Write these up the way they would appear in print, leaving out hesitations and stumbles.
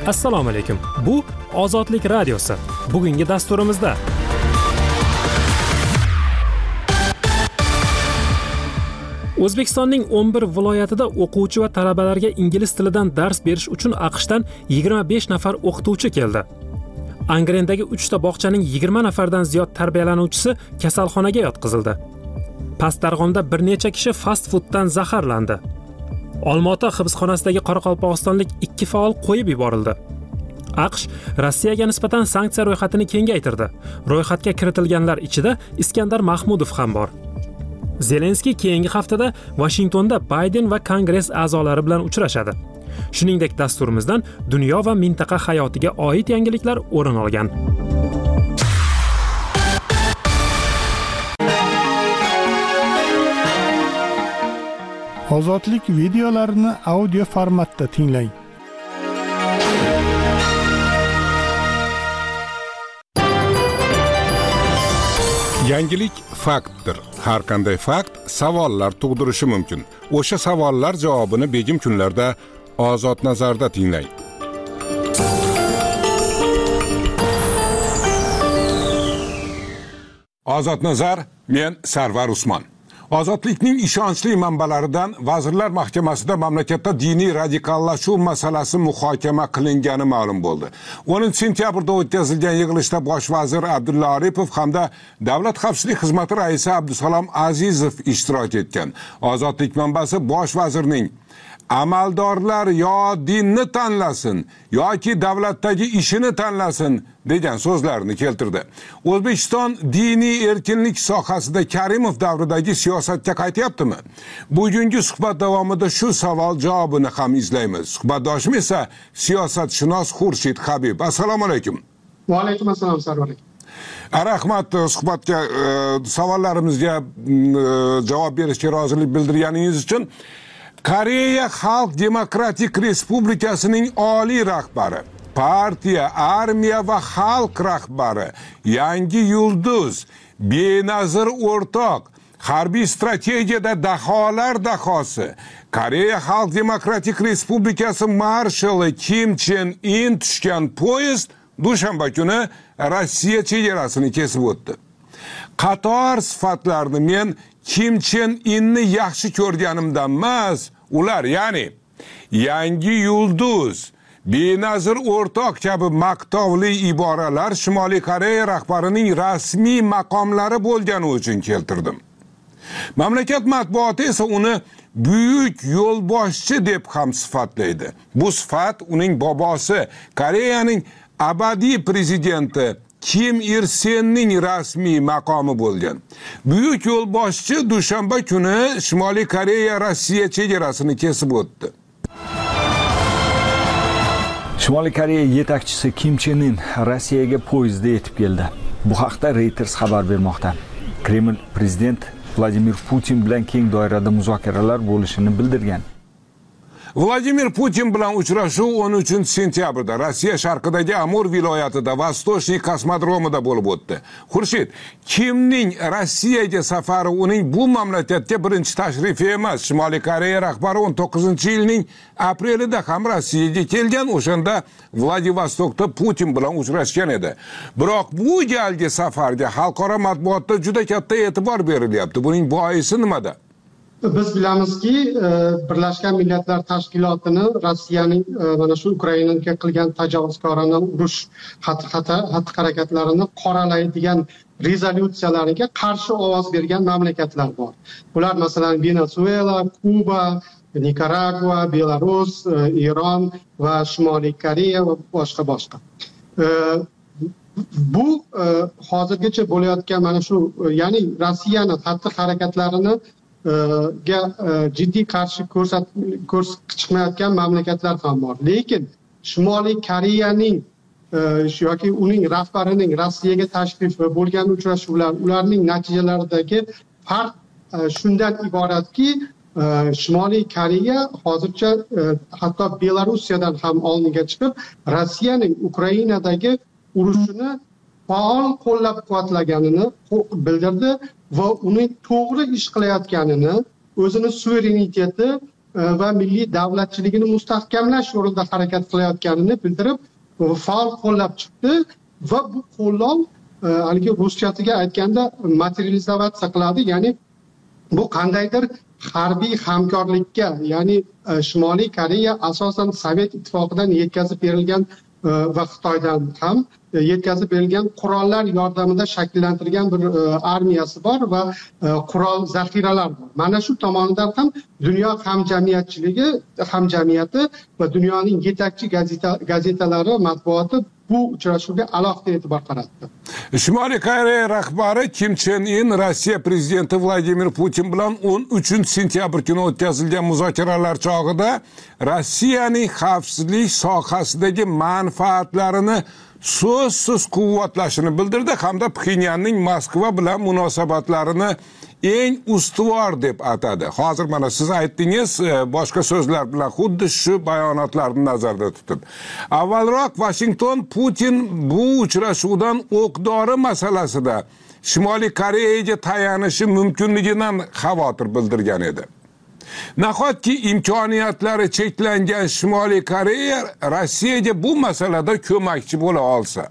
Assalomu alaykum. Bu Ozodlik radiosi. Bugungi dasturimizda O'zbekistonning 11 viloyatida o'quvchi va talabalarga ingliz tilidan dars berish uchun AQShdan 25 nafar o'qituvchi keldi. Angrendagi 3 ta bog'chaning 20 nafardan ziyod tarbiyalanuvchisi kasalxonaga yotqizildi. Pastdarg'omda bir necha kishi fast fooddan zaharlandi. Olmaota hibsxonasidagi qoraqalpog'istonlik 2 faol qo'yib yuborildi. AQSh Rossiyaga nisbatan sanksiya ro'yxatini kengaytirdi. Ro'yxatga kiritilganlar ichida Iskandar Mahmudov ham bor. Zelenskiy keyingi haftada Washingtonda Bayden va Kongress a'zolari bilan uchrashadi. Shuningdek, dasturimizdan dunyo va mintaqa hayotiga oid yangiliklar o'rin olgan. Ozodlik videolarini audio formatda tinglang. Yangilik faktdir. Har qanday fakt savollar tug'dirishi mumkin. O'sha savollar javobini begim kunlarda Ozod nazarda tinglang. Ozod nazar, men Sarvar Usmon. Ozodlikning ishonchli manbalaridan Vazirlar Mahkamasida mamlakatda diniy radikallashuv masalasi muhokama qilingani ma'lum bo'ldi. 10 sentyabrda o'tkazilgan yig'ilishda bosh vazir Abdulla Aripov hamda Davlat xavfsizlik xizmati raisi Abdusalom Azizov ishtirok etgan. Ozodlik manbasi bosh vazirning amaldorlar yo dinni tanlasin yoki davlatdagi ishini tanlasin degan so'zlarini keltirdi. O'zbekiston diniy erkinlik sohasida Karimov davridagi siyosatga qaytyaptimi? Bugungi suhbat davomida shu savol javobini ham izlaymiz. Suhbatdoshim esa siyosatshunos Xurshid Habib. Assalomu alaykum. Va alaykum assalom, Sarvar aka. Rahmat, suhbatga savollarimizga javob berishga rozilik bildirganingiz uchun. Koreya Xalq Demokratik Respublikasining oliy rahbari, partiya, armiya va xalq rahbari, yangi yulduz, benazir o'rtoq, harbiy strategiyada daholar dahosi, Koreya Xalq Demokratik Respublikasi marshali Kim Chen In tushgan poyezd dushanba kuni Rossiya chegarasini kesib o'tdi. Qator sifatlarni men Kim Chen Inni yaxshi ko'rganimdan emas, ular ya'ni yangi yulduz, benazir o'rtoq kabi maqtovli iboralar Shimoliy Koreya rahbarining rasmiy maqomlari bo'lgani uchun keltirdim. Mamlakat matbuoti esa uni buyuk yo'lboshchi deb ham sifatlaydi. Bu sifat uning bobosi, Koreyaning abadiy prezidenti Kim Ir Senning rasmiy maqomi bo'lgan. Buyuk yo'lboshchi dushanba kuni Shimoliy Koreya Rossiya chegarasini kesib o'tdi. Shimoliy Koreya yetakchisi Kim Chen In Rossiyaga poyezdda yetib keldi. Bu haqda Reuters xabar bermoqda. Kreml prezident Vladimir Putin bilan keng doirada muzokaralar bo'lishini bildirgan. Vladimir Putin bilan uchrashuv 13 sentyabrda Rossiya sharqidagi Amur viloyatida Vostochniy kosmodromida bo'lib o'tdi. Xurshid, Kimning Rossiyaga safari uning bu mamlakatga birinchi tashrifi emas. Shimoliy Koreya rahbari 19-yilning aprelida ham Rossiyaga kelgan, o'shanda Vladivostokda Putin bilan uchrashgan edi. Biroq bu galgi safarga xalqaro matbuotda juda katta e'tibor berilyapti. Buning boisi nimada? Biz bilamizki, Birlashgan Millatlar Tashkilotini Rossiyaning mana shu Ukrainaga qilgan tajovuzkorona urush xatti-harakatlarini qoralaydigan rezolyutsiyalariga qarshi ovoz bergan mamlakatlar bor. Bular masalan Venezuela, Kuba, Nikaragua, Belarus, Eron va Shimoliy Koreya va boshqa. Bu hozirgacha bo'layotgan mana shu, ya'ni Rossiyani xatti-harakatlarini jiddiy qarshi chiqmayotgan mamlakatlar ham bor. Lekin Shimoliy Koreyaning yoki uning rahbarining Rossiyaga tashrifi, bo'lgan uchrashuvlar, ularning natijalaridagi farq shundan iboratki, Shimoliy Koreya hozircha hatto Belorussiyadan ham oldinga chiqib, Rossiyaning Ukrainadagi urushini faol qo'llab-quvvatlaganini bildirdi va uning to'g'ri ish qilayotganini, o'zini suvereniteti va milliy davlatchiligini mustahkamlash yo'lida harakat qilayotganini bildirib, faol qo'llab chiqdi va bu qo'llov haligi ruschasiga aytganda materializatsiya qiladi, ya'ni bu qandaydir harbiy hamkorlikka, ya'ni Shimoliy Koreya asosan Sovet ittifoqidan yetkazib berilgan va Xitoydan ham yetkazib berilgan qurollar yordamida shakllantirgan bir armiyasi bor va qurol zaxiralar bor. Mana shu tomonidan ham dunyo hamjamiyati va dunyoning yetakchi gazetalari, matbuoti bu uchrashuvga alohida e'tibor qaratdi. Shimoliy Koreya rahbari Kim Chen In Rossiya prezidenti Vladimir Putin bilan 13 sentyabr kuni o'tkazilgan muzokaralar chog'ida Rossiyaning xavfsizlik sohasidagi manfaatlarini so'zsiz quvvatlashini bildirdi hamda Pxenyanning Moskva bilan munosabatlarini eng ustuvor deb atadi. Hozir mana siz aytdingiz, boshqa so'zlar bilan xuddi shu bayonotlarni nazarda tutib. Avvalroq Washington Putin bu uchrashuvdan o'q-dori masalasida Shimoliy Koreyaga tayanishi mumkinligidan xavotir bildirgan edi. Nahotki imkoniyatlari cheklangan Shimoliy Koreya Rossiyaga bu masalada ko'makchi bo'la olsa,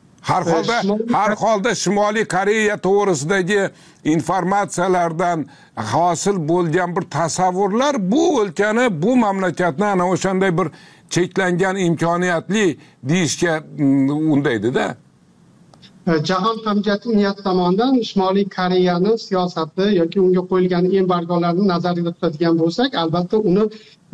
har holda Shimoliy Koreya to'g'risidagi informatsiyalardan hosil bo'lgan bir tasavvurlar bu o'lkani, bu mamlakatni ana o'shanday bir cheklangan imkoniyatli deyishga undaydi-da. Jahon hamjamiyati tomonidan Shimoliy Koreyani siyosati yoki unga qo'yilgan embargolarni nazarda tutadigan bo'lsak, albatta uni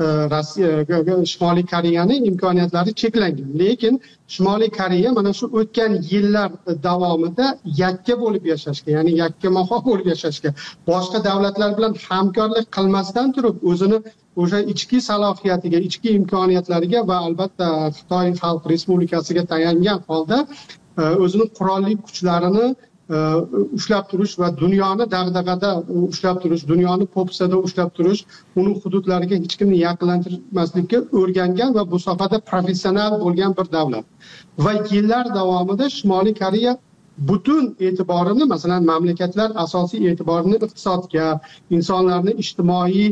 Shimoliy Koreyaning imkoniyatlari cheklangan. Lekin Shimoliy Koreya mana shu o'tgan yillar davomida yakka bo'lib yashashga, ya'ni yakkamaho bo'lib yashashga, boshqa davlatlar bilan hamkorlik qilmasdan turib, o'zini o'sha ichki salohiyatiga, ichki imkoniyatlariga va albatta Xitoy Xalq Respublikasiga tayangan holda o'zini qurolli kuchlarini ushlab turish va dunyoni dag'dag'ada ushlab turish, dunyoni po'pisada ushlab turish, uning hududlariga hech kimni yaqinlashtirmaslikka o'rgangan va bu sohada professional bo'lgan bir davlat. Va yillar davomida Shimoliy Koreya butun e'tiborini, masalan, mamlakatlar asosiy e'tiborini iqtisodga, insonlarning ijtimoiy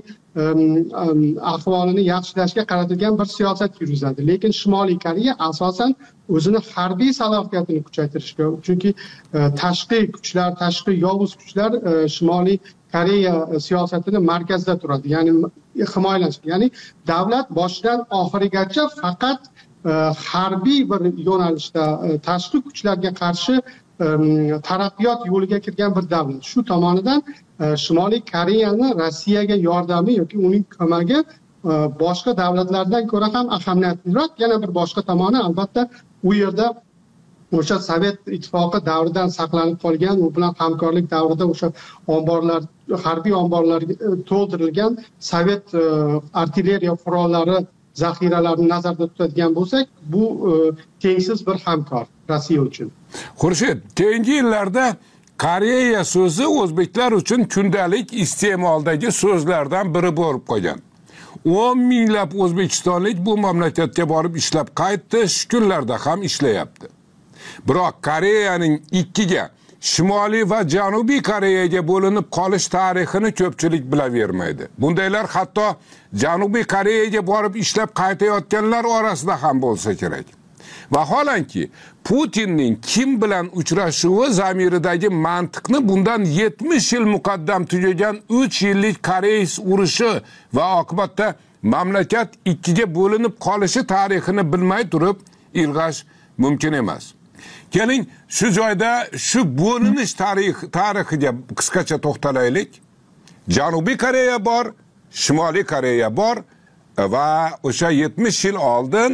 ahvolini yaxshilashga qaratilgan bir siyosat yurgizadi. Lekin Shimoliy Koreya asosan o'zini harbiy salohiyatini kuchaytirishga, chunki tashqi kuchlar, tashqi yovuz kuchlar Shimoliy Koreya siyosatini markazda turadi, ya'ni himoyalash. Ya'ni davlat boshidan oxirigacha faqat harbiy bir yo'nalishda tashqi kuchlarga qarshi taraqqiyot yo'liga kirgan bir davlat. Shu tomonidan Shimoliy Koreyani Rossiyaga yordami yoki uning ko'magi boshqa davlatlardan ko'ra ham ahamiyatliroq. Yana bir boshqa tomoni albatta u yerda o'sha Sovet ittifoqi davridan saqlanib qolgan, u bilan hamkorlik davrida o'sha omborlar, harbiy omborlarga to'ldirilgan Sovet artilleriya qurollari zaxiralarini nazarda tutadigan bo'lsak, bu tengsiz bir hamkor Rossiya uchun. Xurshid, keyingi yillarda Koreya so'zi o'zbeklar uchun kundalik iste'moldagi so'zlardan biri bo'lib qolgan. 10 minglab o'zbekistonlik bu mamlakatga borib ishlab qaytdi, shu kunlarda ham ishlayapti. Biroq Koreyaning ikkiga, Shimoliy va Janubiy Koreyaga bo'linib qolish tarixini ko'pchilik bilavermaydi. Bundaylar hatto Janubiy Koreyaga borib ishlab qaytayotganlar orasida ham bo'lsa kerak. Vaholanki Putinning Kim bilan uchrashuvi zamiridagi mantiqni bundan 70 yil muqaddam tugagan 3 yillik Koreys urushi va oqibatda mamlakat ikkiga bo'linib qolishi tarixini bilmay turib ilg'ash mumkin emas. Keling, shu joyda shu bo'linish tarixiga qisqacha to'xtalaylik. Janubiy Koreya bor, Shimoliy Koreya bor va o'sha 70 yil oldin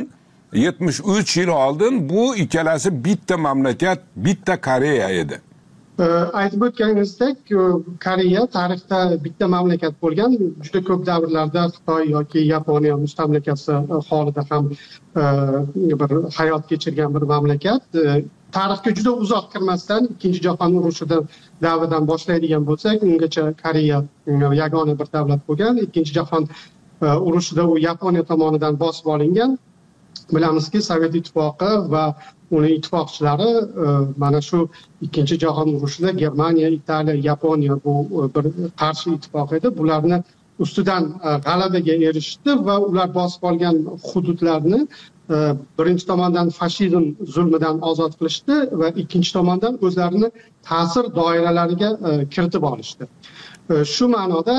73 yil oldin bu ikkalasi bitta mamlakat, bitta Koreya edi. Aytib o'tganingizdek, Koreya tarixda bitta mamlakat bo'lgan, juda ko'p davrlarda Xitoy yoki Yaponiya mustamlakasi holida ham bir hayot kechirgan bir mamlakat. Tarixga juda uzoq kirmasdan, Ikkinchi jahon urushida davridan boshlaydigan bo'lsak, ungacha Koreya yagona bir davlat bo'lgan. Ikkinchi jahon urushida u Yaponiya tomonidan bosib olingan. Bilamizki, Sovet ittifoqi va uning ittifoqchilari mana shu Ikkinchi jahon urushida Germaniya, Italiya, Yaponiya bu bir qarshi ittifoq edi. Bularni ustidan g'alabaga erishdi va ular bosib olgan hududlarni birinchi tomondan fashizm zulmidan ozod qilishdi va ikkinchi tomondan o'zlarini ta'sir doiralariga kiritib olishdi. Shu ma'noda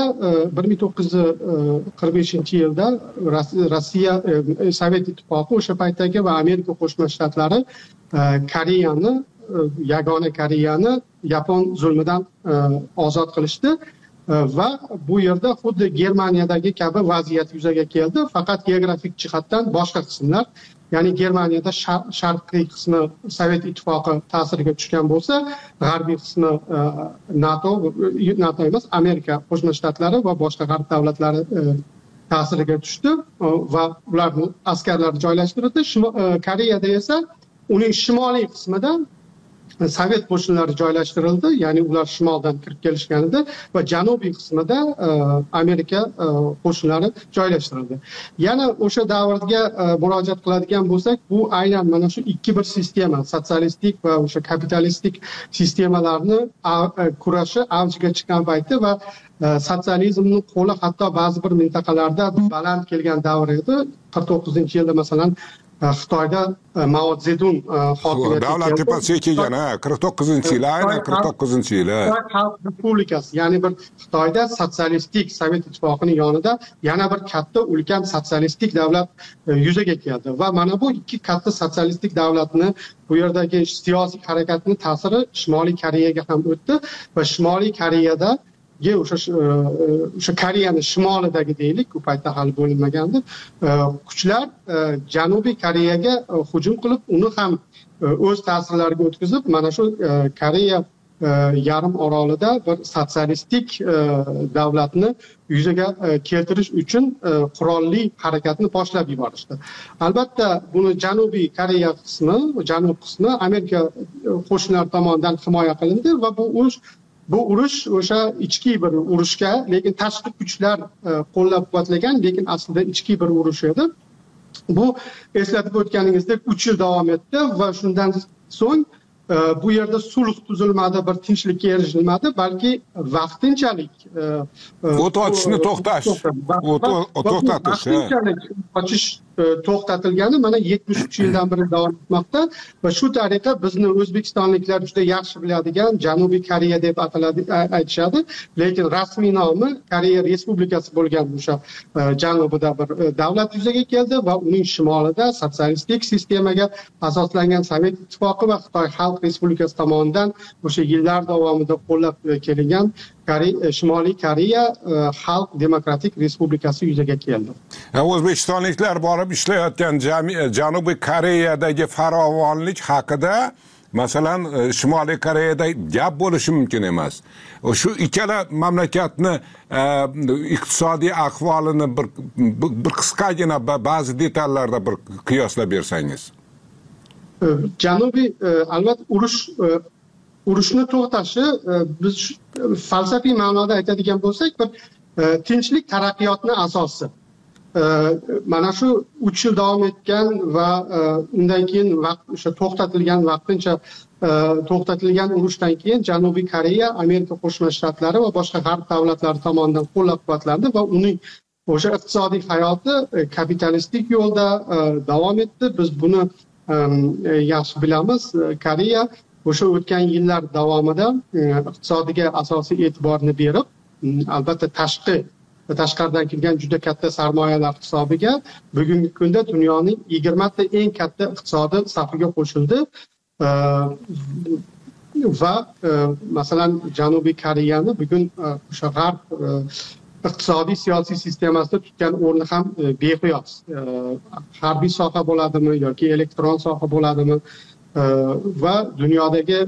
1945-yilda Rossiya, Sovet ittifoqi o'sha paytdagi va Amerika Qo'shma Shtatlari Koreyani, yagona Koreyani Yapon zulmidan ozod qilishdi va bu yerda xuddi Germaniyadagi kabi vaziyat yuzaga keldi, faqat geografik jihatdan boshqa qismlar, ya'ni Germaniyada sharqiy qismi Sovet ittifoqi ta'siriga tushgan bo'lsa, g'arbiy qismi NATO emas, Amerika Qo'shma Shtatlari va boshqa g'arb davlatlari ta'siriga tushdi va ularning askarlari joylashtirildi. Koreyada esa uning shimoliy qismida Sovet qo'shinlari joylashtirildi, ya'ni ular shimoldan kirib kelishganida va janubiy qismida Amerika qo'shinlari joylashtirildi. Yana o'sha davrga murojaat qiladigan bo'lsak, bu aynan mana shu ikki bir sistema, sotsialistik va o'sha kapitalistik sistemalarni kurashi avjiga chiqqan payti va sotsializmning qo'li hatto ba'zi bir mintaqalarda baland kelgan davr edi. 49-yilda masalan Xitoyda Mao Zedong hokimiyatga keldi. Davlat tepasiga kelgan, 49-yili, aynan 49-yili. Xitoy Xalq Respublikasi, ya'ni bir Xitoyda sotsialistik Sovet ittifoqining yonida yana bir katta ulkan sotsialistik davlat yuzaga keldi va mana bu ikki katta sotsialistik davlatni, bu yerdagi siyosiy harakatning ta'siri Shimoliy Koreyaga ham o'tdi va Shimoliy Koreyada o'sha Koreyani shimolidagi deylik, u paytda hali bo'linmagandi, kuchlar Janubiy Koreyaga hujum qilib, uni ham o'z ta'sirlariga o'tkazib, mana shu Koreya yarim orolida bir sotsialistik davlatni yuzaga keltirish uchun qurolli harakatni boshlab yuborishdi. Albatta, buni Janubiy Koreya qismi, janub qismi Amerika qo'shinlari tomonidan himoya qilindi va bu urush o'sha ichki bir urushga, lekin tashqi kuchlar qo'llab-quvvatlagan, lekin aslida ichki bir urush edi. Bu eslatib o'tganingizdek 3 yil davom etdi va shundan so'ng bu yerda sulh tuzilmadi, bir tinchlikka erishilmadi, balki vaqtinchalik o't ochishni to'xtatish. Vaqtinchalik ochish to'xtatilgani mana 73 yildan beri davom etmoqda va shu tariqa bizni o'zbekistonliklar juda yaxshi biladigan Janubiy Koreya deb aytishadi, lekin rasmiy nomi Koreya Respublikasi bo'lgan o'sha janubida bir davlat yuzaga keldi va uning shimolida sotsialistik sistemaga asoslangan Sovet ittifoqi va Xitoy Xalq Respublikasi tomonidan o'sha yillar davomida qo'llab kelingan Shimoliy Koreya Xalq Demokratik Respublikasi yuzaga keldi. O'zbekistonliklar borib ishlayotgan Janubiy Koreyadagi farovonlik haqida masalan Shimoliy Koreyada gap bo'lishi mumkin emas. Shu ikkala mamlakatni iqtisodiy ahvolini bir qisqagina ba'zi detallarda bir qiyoslab bersangiz. Janubiy albatta urushni to'xtashi, biz falsafiy ma'noda aytadigan bo'lsak, bir tinchlik taraqqiyotni asosi. Mana shu 3 yil davom etgan va undan keyin o'sha vaqtincha to'xtatilgan urushdan keyin Janubiy Koreya Amerika Qo'shma Shtatlari va boshqa g'arb davlatlari tomonidan qo'llab-quvvatlandi va uning o'sha iqtisodiy hayoti kapitalistik yo'lda davom etdi. Biz buni yaxshi bilamiz. Koreya o'sha o'tgan yillar davomida iqtisodiga asosiy e'tiborni berib, albatta tashqaridan kelgan juda katta sarmoyalar hisobiga bugungi kunda dunyoning 20 ta eng katta iqtisodiy safiga qo'shildi va masalan Janubiy Koreyani bugun o'sha g'arb iqtisodiy siyosiy sistemasida tutgan o'rni ham beqiyos. Harbiy soha bo'ladimi yoki elektron soha bo'ladimi va dunyodagi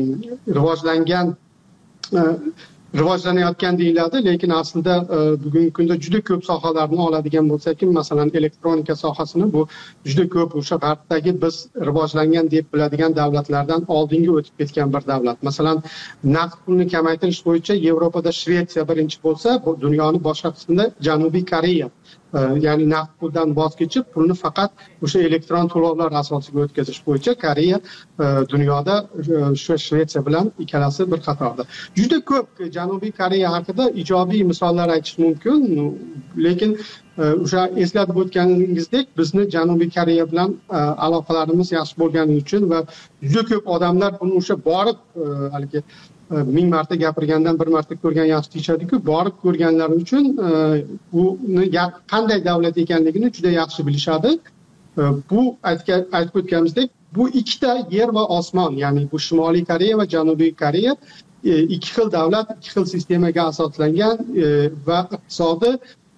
rivojlanayotgan deyiladi, lekin aslida bugungi kunda juda ko'p sohalarni oladigan bo'lsak, masalan elektronika sohasini, bu juda ko'p o'sha g'arbdagi biz rivojlangan deb biladigan davlatlardan oldinga o'tib ketgan bir davlat. Masalan, naqd pulni kamaytirish bo'yicha Yevropada Shvetsiya birinchi bo'lsa, bu dunyoning boshqa qismida Janubiy Koreya ya'ni naqd puldan voz kechib, pulni faqat o'sha elektron to'lovlar asosiga o'tkazish bo'yicha Koreya dunyoda shu Shvetsiya bilan ikkalasi bir qatorda. Juda ko'p Janubiy Koreya haqida ijobiy misollar aytish mumkin, lekin o'sha eslatib o'tganingizdek, bizni Janubiy Koreya bilan aloqalarimiz yaxshi bo'lgani uchun va juda ko'p odamlar buni o'sha borib haligi 1000 marta gapirgandan bir marta ko'rgan yaxshi deyishadi-ku, borib ko'rganlar uchun uni qanday davlat ekanligini juda yaxshi bilishadi. Bu aytib o'tganimizdek, bu ikkita yer va osmon, ya'ni bu Shimoliy Koreya va Janubiy Koreya ikki xil davlat, ikki xil sistemaga asoslangan va iqtisodi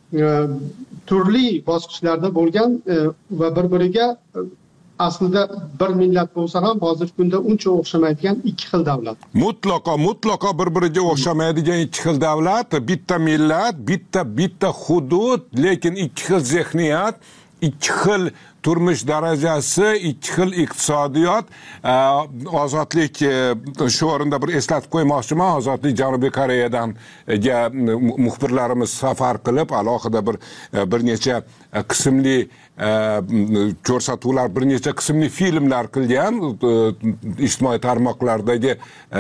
turli bosqichlarda bo'lgan va bir-biriga aslida bir millat bo'lsa ham hozirgi kunda uncha o'xshamaydigan ikki xil davlat. Mutlaqo bir-biriga o'xshamaydigan ikki xil davlat, bitta millat, bitta hudud, lekin ikki xil zehniyat, ikki xil turmush darajasi, ikki xil iqtisodiyot. Ozodlik, shu o'rinda bir eslatib qo'ymoqchiman, Ozodlik Janubiy Koreyadan muxbirlarimiz safar qilib, alohida bir necha qismli ko'rsatuvlar, bir necha qismli filmlar qilgan, ijtimoiy tarmoqlardagi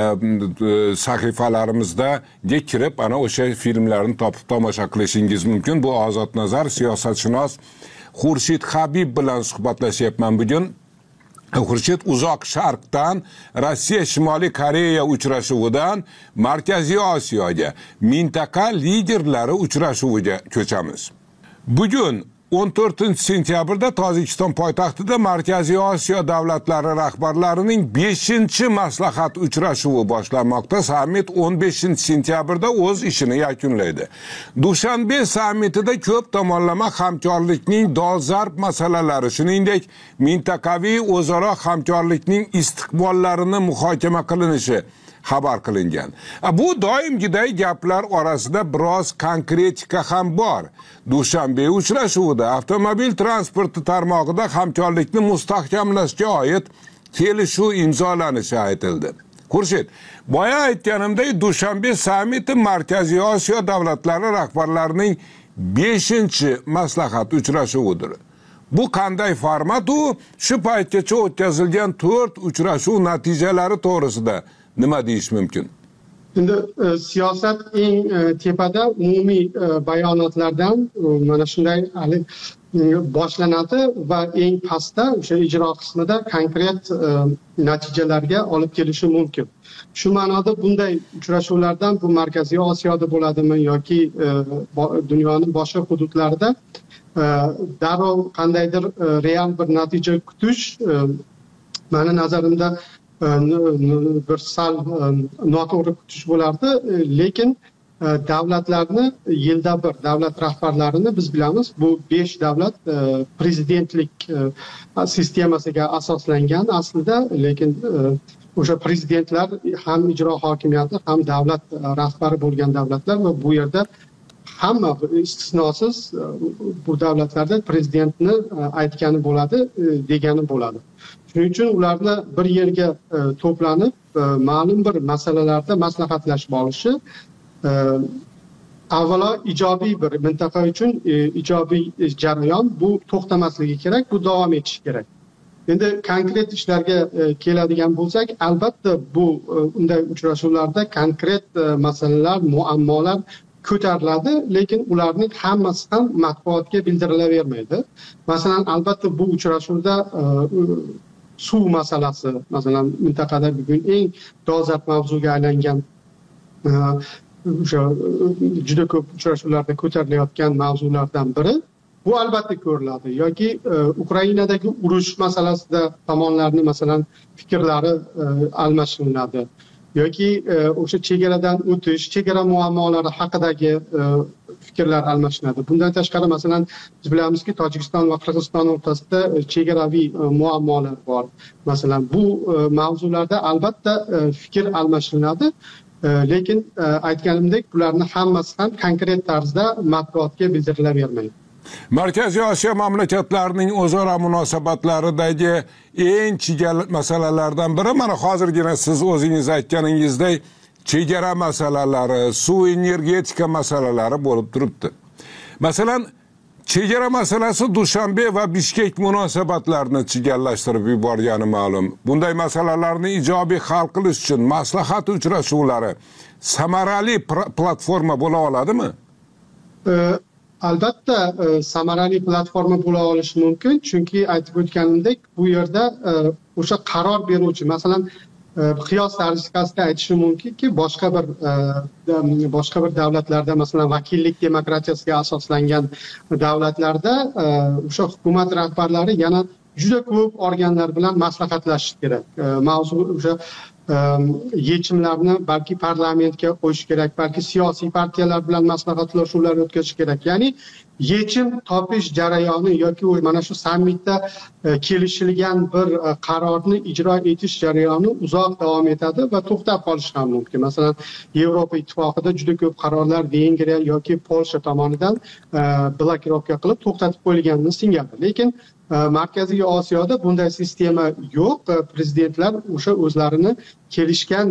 sahifalarimizga kirib, ana o'sha filmlarni topib tomosha qilishingiz mumkin. Bu Ozod Nazar, siyosatshunos Xurshid Habib bilan suhbatlashyapman bugun. Xurshid uzoq sharqdan, Rossiya Shimoliy Koreya uchrashuvidan Markaziy Osiyoga, mintaqa liderlari uchrashuviga ko'chamiz. Bugun 14-sentyabrda Tojikiston poytaxtida Markaziy Osiyo davlatlari rahbarlarining 5-maslahat uchrashuvi boshlanmoqda. Sammit 15-sentyabrda o'z ishini yakunlaydi. Dushanbe sammitida ko'p tomonlama hamkorlikning dolzarb masalalari, shuningdek, mintaqaviy o'zaro hamkorlikning istiqbollarini muhokama qilinishi xabar qilingan. Bu doimgiday gaplar orasida biroz konkretika ham bor. Dushanbe uchrashuvida avtomobil transporti tarmog'ida hamkorlikni mustahkamlashga oid kelishuv imzolanishi aytildi. Xurshid, boya aytganimdek, Dushanbe sammiti Markaziy Osiyo davlatlari rahbarlarining 5-maslahat uchrashuvidir. Bu qanday format? U shu paytgacha o'tkazilgan 4 uchrashuv natijalari to'g'risida nima deyish mumkin? Endi siyosat eng tepada umumiy bayonotlardan mana shunday boshlanadi va eng pastda o'sha ijro qismida konkret natijalarga olib kelishi mumkin. Shu ma'noda bunday uchrashuvlardan bu Markaziy Osiyoda bo'ladimi yoki dunyoning boshqa hududlarida darrov qandaydir real bir natija kutish meni nazarimda bir sal noto'g'ri kutish bo'lardi, lekin davlatlarni yilda bir davlat rahbarlarini biz bilamiz, bu 5 davlat prezidentlik sistemasiga asoslangan aslida, lekin o'sha prezidentlar ham ijro hokimiyati ham davlat rahbari bo'lgan davlatlar va bu yerda hamma istisnosiz bu davlatlarda prezidentni aytgani bo'ladi, degani bo'ladi. Shuning uchun ularni bir yerga to'planib ma'lum bir masalalarda maslahatlashib olishi avvalo ijobiy bir mintaqa uchun ijobiy jarayon, bu to'xtamasligi kerak, bu davom etishi kerak. Endi konkret ishlarga keladigan bo'lsak, albatta bu unday uchrashuvlarda konkret masalalar, muammolar ko'tariladi, lekin ularning hammasi ham matbuotga bildirilavermaydi. Masalan, albatta bu uchrashuvda suv masalasi, masalan, mintaqada bugun eng dolzarb mavzuga aylangan o'sha juda ko'p uchrashuvlarda ko'tarilayotgan mavzulardan biri, bu albatta ko'riladi. Yoki Ukrainadagi urush masalasida tomonlarning masalan fikrlari almashinadi. Yoki o'sha chegaradan o'tish, chegara muammolari haqidagi fikrlar almashinadi. Bundan tashqari masalan biz bilamizki, Tojikiston va Qirg'iziston o'rtasida chegaraviy muammolar bor. Masalan, bu mavzularda albatta fikr almashinadi, lekin aytganimdek, bularni hammasi ham konkret tarzda matbuotga bildirilavermaydi. Markaziy Osiyo mamlakatlarining o'zaro munosabatlaridagi eng chigal masalalardan biri mana hozirgina siz o'zingiz aytganingizdek chegara masalalari, suv energetika masalalari bo'lib turibdi. Masalan, chegara masalasi Dushanbe va Bishkek munosabatlarini chigallashtirib yuborgani ma'lum. Bunday masalalarni ijobiy hal qilish uchun maslahat uchrashuvlari samarali platforma bo'la oladimi? Albatta samarali platforma bo'la olishi mumkin, chunki aytib o'tganimdek, bu yerda o'sha qaror beruvchi, masalan, qiyos tariqasida aytishim mumkinki, boshqa bir davlatlarda, masalan, vakillik demokratiyasiga asoslangan davlatlarda o'sha hukumat rahbarlari yana juda ko'p organlar bilan maslahatlashish kerak. Mavzu o'sha yechimlarni balki parlamentga qo'yish kerak, balki siyosiy partiyalar bilan maslahatlashuvlar o'tkazish kerak. Ya'ni yechim topish jarayoni yoki mana shu sammitda kelishilgan bir qarorni ijro etish jarayoni uzoq davom etadi va to'xtab qolishi ham mumkin. Masalan, Yevropa ittifoqida juda ko'p qarorlar Vengriya yoki Polsha tomonidan blokirovka qilib to'xtatib qo'yilganini singari. Lekin Markaziy Osiyoda bunday sistema yo'q. Prezidentlar o'sha o'zlarini kelishgan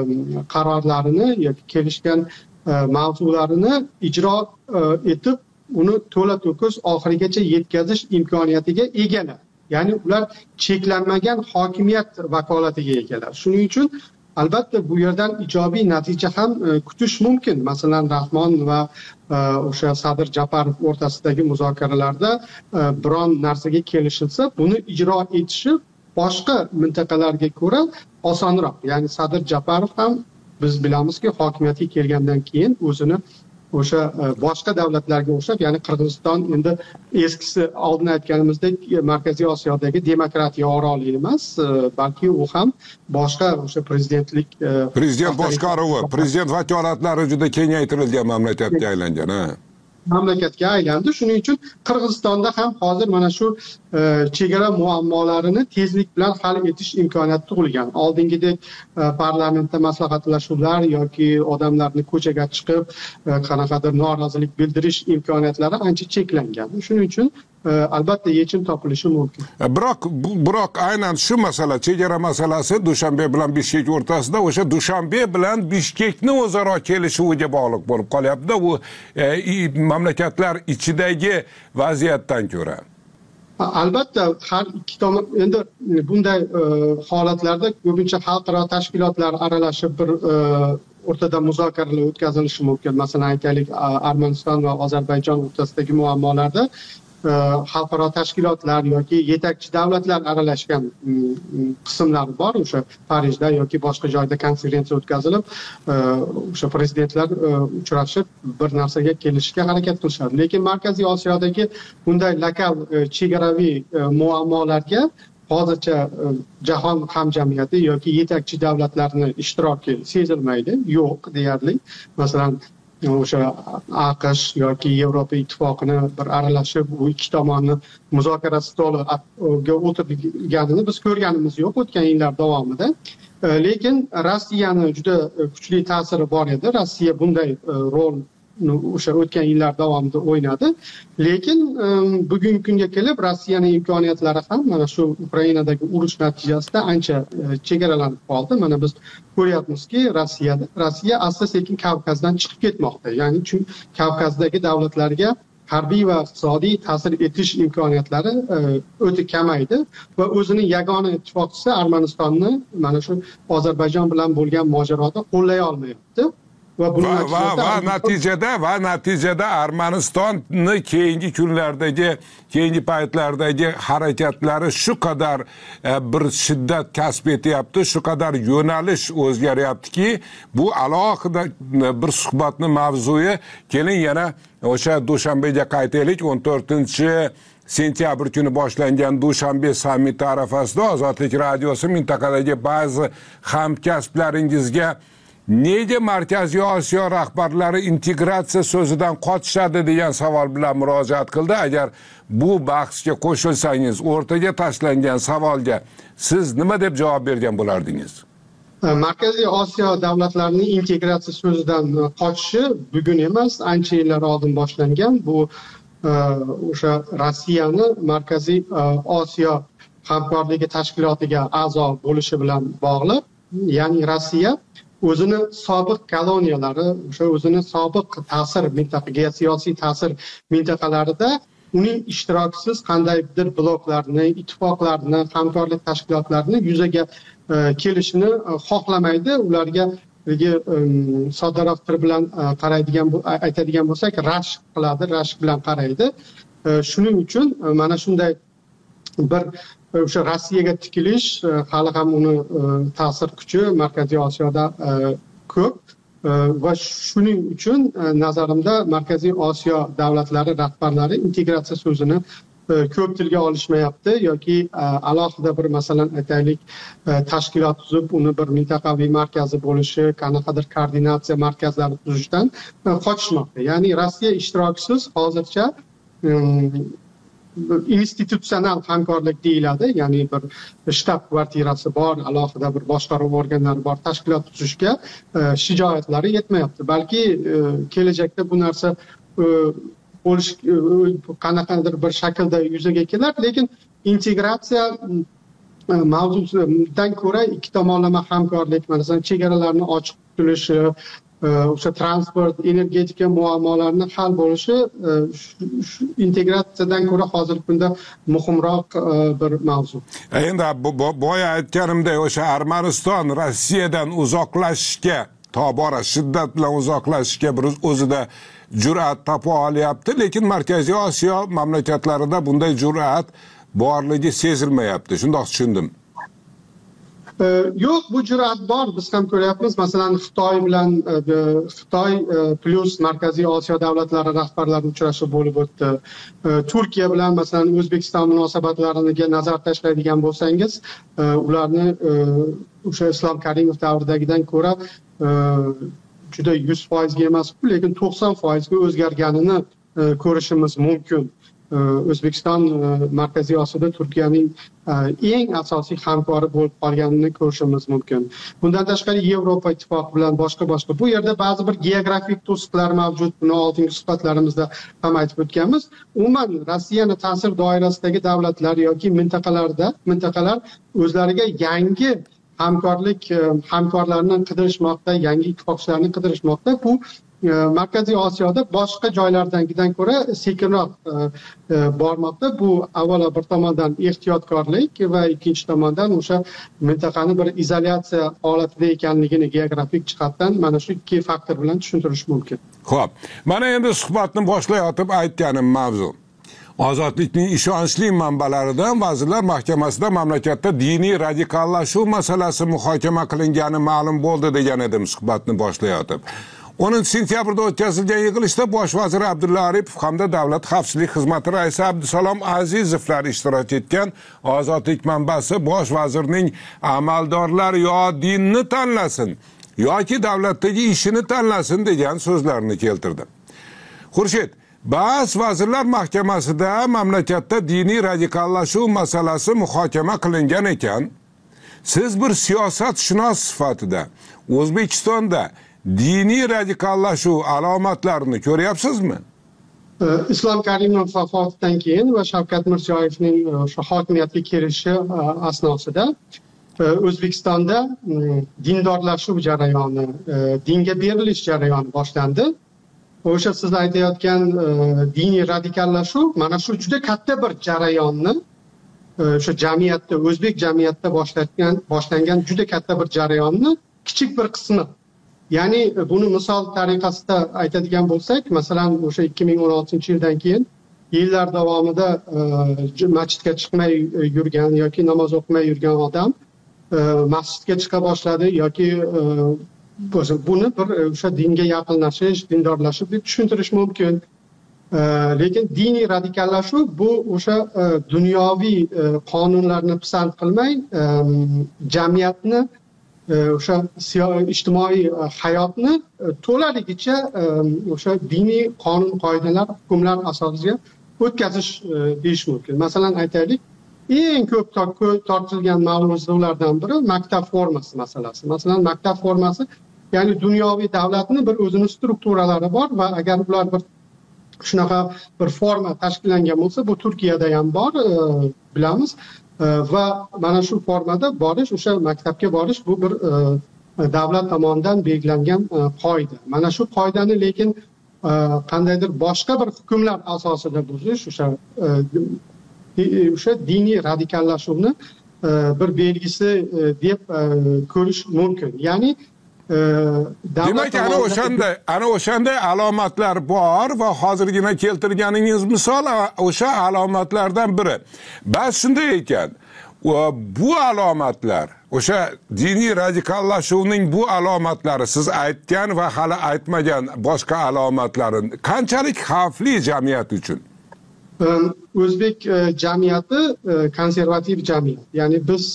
qarorlarini yoki kelishgan mavzularini ijro etib, uni to'la to'kis oxirigacha yetkazish imkoniyatiga egalar. Ya'ni ular cheklanmagan hokimiyat vakolatiga egalar. Shuning uchun albatta bu yerdan ijobiy natija ham kutish mumkin. Masalan, Rahmon va o'sha Sadir Japarov o'rtasidagi muzokaralarda biron narsaga kelishilsa, buni ijro etishi boshqa mintaqalarga ko'ra osonroq. Ya'ni Sadir Japarov ham biz bilamizki, hokimiyatga kelgandan keyin o'zini o'sha boshqa davlatlarga o'xshab, ya'ni Qirg'iziston endi eskisi oldin aytganimizdek Markaziy Osiyodagi demokratiya oroli emas, balki u ham boshqa o'sha prezidentlik boshqaruvi, prezident vakolatlari juda kengaytirilgan mamlakatga aylangan, mamlakatga aylandi. Shuning uchun Qirg'izistonda ham hozir mana shu chegara muammolarini tezlik bilan hal etish imkoniyati tug'ilgan. Oldingidek parlamentda maslahatlashuvlar yoki odamlarni ko'chaga chiqib qanaqadir norozilik bildirish imkoniyatlari ancha cheklangan. Shuning uchun albatta yechim topilishi mumkin. Biroq aynan shu masala, chegara masalasi Dushanbe bilan Bishkek o'rtasida o'sha Dushanbe bilan Bishkekni o'zaro kelishuviga bog'liq bo'lib qolyapti. U mamlakatlar ichidagi vaziyatdan ko'ra. Albatta har ikki tomon endi bunday holatlarda ko'pincha xalqaro tashkilotlar aralashib bir o'rtada muzokaralar o'tkazilishi mumkin. Masalan, aytaylik, Armaniston va Ozarbayjon o'rtasidagi muammolarda xalqaro tashkilotlar yoki yetakchi davlatlar aralashgan qismlar bor. O'sha Parijda yoki boshqa joyda konferensiya o'tkazilib, o'sha prezidentlar uchrashib bir narsaga kelishishga harakat qilishadi. Lekin Markaziy Osiyodagi bunday lokal chegaraviy muammolarga hozircha jahon hamjamiyati yoki yetakchi davlatlarning ishtiroki sezilmaydi, yo'q deyarli. Masalan, o'sha AQSh yoki Yevropa ittifoqini bir aralashib, bu ikki tomonni muzokara stoliga o'tirganini biz ko'rganimiz yo'q o'tgan yillar davomida. Lekin Rossiyani juda kuchli ta'siri bor edi. Rossiya bunday rol o'sha o'tgan yillar davomida o'ynadi. Lekin bugungi kunga kelib Rossiyaning imkoniyatlari ham mana shu Ukrainadagi urush natijasida ancha chegaralanib qoldi. Mana biz ko'ryapmizki, Rossiya asta-sekin Kavkazdan chiqib ketmoqda. Ya'ni chunki Kavkazdagi davlatlarga harbiy va iqtisodiy ta'sir etish imkoniyatlari o'ta kamaydi va o'zining yagona ittifoqchisi Armanistonni mana shu Ozarbayjon bilan bo'lgan mojaroda qo'llay olmayapti. Va natijada Armanistonni keyingi kunlardagi, keyingi paytlardagi harakatlari shu qadar bir shiddat kasb etyapti, shu qadar yo'nalish o'zgaryaptiki, bu alohida bir suhbatning mavzusi. Keling yana o'sha Dushanbega qaytaylik. 14-sentyabr kuni boshlangan Dushanbe sammiti arafasida Ozodlik radiosi mintaqadagi ba'zi hamkasblaringizga nega Markaziy Osiyo rahbarlari integratsiya so'zidan qochishadi degan savol bilan murojaat qildi. Agar bu bahsga qo'shilsangiz, o'rtaga tashlangan savolga siz nima deb javob bergan bo'lardingiz? Markaziy Osiyo davlatlarining integratsiya so'zidan qochishi bugun emas, ancha yillar oldin boshlangan. Bu o'sha Rossiyani Markaziy Osiyo hamkorligi tashkilotiga a'zo bo'lishi bilan bog'liq. Ya'ni Rossiya o'zini sobiq koloniyalari, o'sha o'zini sobiq ta'sir mintaqaga, siyosiy ta'sir mintaqalarida uning ishtirokisiz qandaydir bloklarni, ittifoqlarni, hamkorlik tashkilotlarini yuzaga kelishini xohlamaydi. Ularga soddaroq til bilan aytadigan bo'lsak, rashk qiladi, rashk bilan qaraydi. Shuning uchun mana shunday bir o'sha Rossiyaga tikilish hali ham uni ta'sir kuchi Markaziy Osiyoda ko'p va shuning uchun nazarimda Markaziy Osiyo davlatlari rahbarlari integratsiya so'zini ko'p tilga olishmayapti yoki alohida bir masalan aytaylik tashkilot tuzib uni bir mintaqaviy markazi bo'lishi, qanaqadir koordinatsiya markazlari tuzishdan qochishmoqda. Ya'ni Rossiya ishtirokisiz hozircha institutsional hamkorlik deyiladi, ya'ni bir shtab kvartirasi bor, alohida bir boshqaruv organlari bor tashkilot tuzishga shijoatlari yetmayapti. Balki kelajakda bu narsa bo'lish qanaqadir bir shaklda yuzaga kelar, lekin integratsiya mavzusidan ko'ra ikki tomonlama hamkorlik, masalan chegaralarni ochiq tutilishi, o'sha transport, energetika muammolarini hal bo'lishi integratsiyadan ko'ra hozirgi kunda muhimroq bir mavzu. Endi boya aytganimdek, o'sha Armaniston Rossiyadan uzoqlashishga, tobora shiddat bilan uzoqlashishga bir o'zida jur'at topa olyapti, lekin Markaziy Osiyo mamlakatlarida bunday jur'at borligi sezilmayapti. Shundoq tushundim. Yo'q, bu jur'at bor, biz ham ko'ryapmiz. Masalan, Xitoy bilan Xitoy plus Markaziy Osiyo davlatlari rahbarlari uchrashuvi bo'lib o'tdi. Turkiya bilan masalan O'zbekiston munosabatlariga nazar tashlaydigan bo'lsangiz, ularni o'sha Islom Karimov davridagidan ko'ra juda 100% ga emas, lekin 90% ga o'zgarganini ko'rishimiz mumkin. O'zbekiston Markaziy Osiyoda Turkiyaning eng asosiy hamkori bo'lib qolganini ko'rishimiz mumkin. Bundan tashqari Yevropa ittifoqi bilan boshqa bu yerda ba'zi bir geografik to'siqlar mavjud. Buni oldingi suhbatlarimizda ham aytib o'tganmiz. Umuman Rossiyani ta'sir doirasidagi davlatlar yoki mintaqalar o'zlariga yangi hamkorlarni qidirishmoqda, yangi ittifoqchilarni qidirishmoqda. Bu Markaziy Osiyoda boshqa joylardagidan ko'ra sekinroq bormoqda. Bu avvalo bir tomondan ehtiyotkorlik va ikkinchi tomondan o'sha mintaqani bir izolyatsiya holatida ekanligini geografik jihatdan mana shu ikki faktor bilan tushuntirish mumkin. Xo'p, mana endi suhbatni boshlayotib aytganim mavzu. Ozodlikning ishonchli manbalaridan Vazirlar Mahkamasida mamlakatda diniy radikallashuv masalasi muhokama qilingani ma'lum bo'ldi degan edim suhbatni boshlayotib. 10 sentyabrda o'tkazilgan yig'ilishda bosh vazir Abdulla Aripov hamda Davlat xavfsizlik xizmati raisi Abdusalom Azizovlar ishtirok etgan. Ozodlik manbasi bosh vazirning amaldorlar yo dinni tanlasin yoki davlatdagi ishini tanlasin degan so'zlarini keltirdi. Xurshid, Ba'z Vazirlar Mahkamasida mamlakatda diniy radikallashuv masalasi muhokama qilingan ekan. Siz bir siyosatshunos sifatida O'zbekistonda diniy radikallashuv alomatlarini ko'ryapsizmi? Islom Karimov vafotidan keyin va Shavkat Mirziyoyevning o'sha hokimiyatga kelishi asnosida O'zbekistonda dindorlashuv jarayoni, dinga berilish jarayoni boshlandi. O'sha siz aytayotgan diniy radikallashuv mana shu juda katta bir jarayonni o'sha jamiyatda, o'zbek jamiyatida boshlangan juda katta bir jarayonni kichik bir qismi. Ya'ni buni misol tariqasida aytadigan bo'lsak, masalan, o'sha 2016-yildan keyin yillar davomida masjidga chiqmay yurgan yoki namoz o'qimay yurgan odam masjidga chiqa boshladi yoki buni bir o'sha dinga yaqinlashish, dindorlashish deb tushuntirish mumkin. Lekin diniy radikallashuv bu o'sha dunyoviy qonunlarni pisand qilmay, jamiyatni o'sha ijtimoiy hayotni to'laligicha o'sha diniy qonun qoidalar, hukmlar asosiga o'tkazish deyish mumkin. Masalan aytaylik, eng ko'p tortilgan mavzulardan biri maktab formasi masalasi. Masalan, maktab formasi, ya'ni dunyoviy davlatni bir o'zini strukturalari bor va agar ular bir shunaqa bir forma tashkillangan bo'lsa, bu Turkiyada ham bor, bilamiz. Va mana shu formada borish, o'sha maktabga borish bu bir davlat tomonidan belgilangan qoida. Mana shu qoidani lekin qandaydir boshqa bir hukmlar asosida buzish o'sha diniy radikallashuvni bir belgisi deb ko'rish mumkin. Ya'ni demak ana o'shanda alomatlar bor va hozirgina keltirganingiz misol o'sha alomatlardan biri. Bas shunday ekan, bu alomatlar, o'sha diniy radikallashuvning bu alomatlari siz aytgan va hali aytmagan boshqa alomatlari qanchalik xavfli jamiyat uchun? O'zbek jamiyati konservativ jamiyat. Ya'ni biz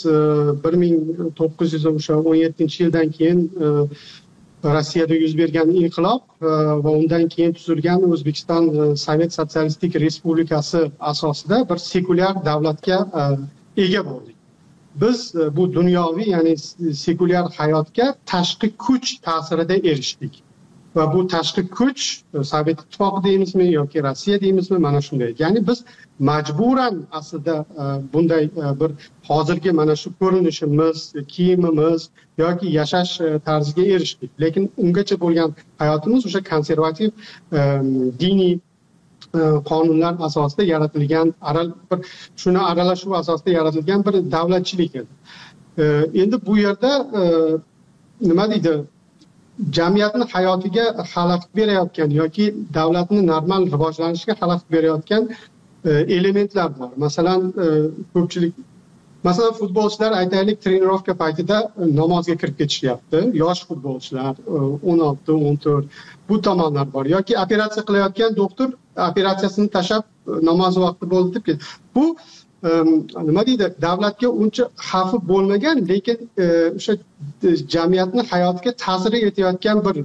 1917-yildan keyin Rossiyada yuz bergan inqilob va undan keyin tuzilgan O'zbekiston Sovet Sotsialistik Respublikasi asosida bir sekulyar davlatga ega bo'ldik. Biz bu dunyoviy, ya'ni sekulyar hayotga tashqi kuch ta'sirida erishdik. Va bu tashqi kuch Sovet ittifoqi deymizmi yoki Rossiya deymizmi, mana shunday. Ya'ni biz majburan aslida bunday bir hozirgi mana shu ko'rinishimiz, kiyimimiz yoki yashash tarziga erishdik. Lekin ungacha bo'lgan hayotimiz o'sha konservativ diniy qonunlar asosida yaratilgan, shuni aralashuv asosida yaratilgan bir davlatchilik edi. Endi bu yerda nima deydi, jamiyatni hayotiga xalaqit berayotgan yoki davlatni normal rivojlanishiga xalaqit berayotgan elementlar bor. Masalan, ko'pchilik, masalan futbolchilar aytaylik, trenirovka paytida namozga kirib ketishyapti. Yosh futbolchilar 16-14 bu tomonlar bor. Yoki operatsiya qilayotgan doktor operatsiyasini tashlab namoz vaqti bo'ldi deb ketdi. Bu nima deydi, davlatga uncha xavfi bo'lmagan, lekin o'sha jamiyatni hayotiga ta'sir etayotgan bir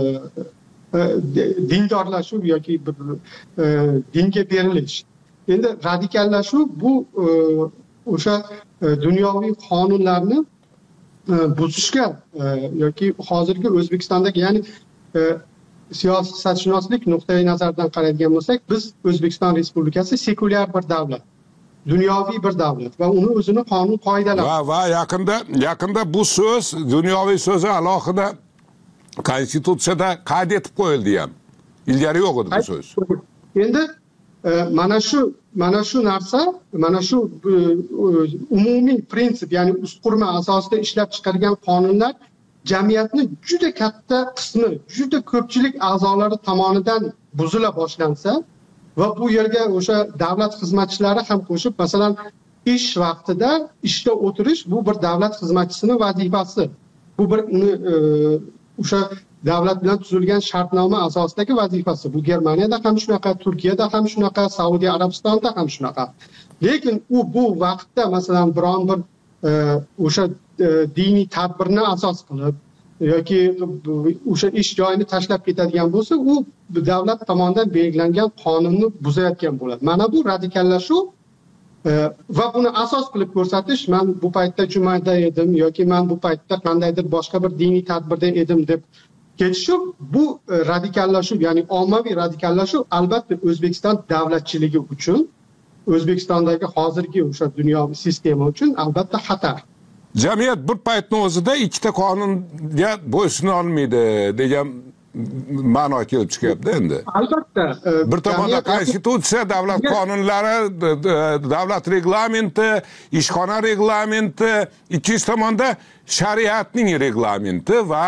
dindorlashuv yoki bir dinga berilish. Endi radikallashuv bu o'sha dunyoviy qonunlarni buzishga yoki hozirgi O'zbekistondagi, ya'ni siyosatshunoslik nuqtai nazaridan qaraydigan bo'lsak, biz O'zbekiston Respublikasi sekulyar bir davlat, dunyoviy bir davlat va uni o'zini qonun qoidalari va yaqinda bu so'z, dunyoviy so'zi alohida konstitutsiyada qayd etib qo'yildi ham. Ilgari yo'q edi bu so'z. Endi mana shu narsa, mana shu umumiy prinsip, ya'ni usqurma asosida ishlab chiqargan qonunlar jamiyatni juda katta qismi, juda ko'pchilik a'zolari tomonidan buzila boshlansa va bu yerga o'sha davlat xizmatchilari ham qo'shib, masalan, ish vaqtida ishda o'tirish bu bir davlat xizmatchisini vazifasi. Bu bir o'sha davlat bilan tuzilgan shartnoma asosidagi vazifasi. Bu Germaniyada ham shunaqa, Turkiyada ham shunaqa, Saudiya Arabistonida ham shunaqa. Lekin bu vaqtda masalan biron bir o'sha diniy tadbirni asos qilib yoki o'sha ish joyini tashlab ketadigan bo'lsa, u davlat tomonidan belgilangan qonunni buzayotgan bo'ladi. Mana bu radikallashuv va buni asos qilib ko'rsatish, men bu paytda jumada edim yoki men bu paytda qandaydir boshqa bir diniy tadbirda edim deb ketishuv, bu radikallashuv, ya'ni ommaviy radikallashuv albatta O'zbekiston davlatchiligi uchun, O'zbekistondagi hozirgi o'sha dunyoviy sistema uchun albatta xatar. Jamiyat bir paytning o'zida ikkita qonunga bo'ysuna olmaydi degan ma'no kelib chiqyapti endi. Albatta. Bir tomonda konstitutsiya, davlat qonunlari, davlat reglamenti, ishxona reglamenti, ikkinchi tomonda shariatning reglamenti va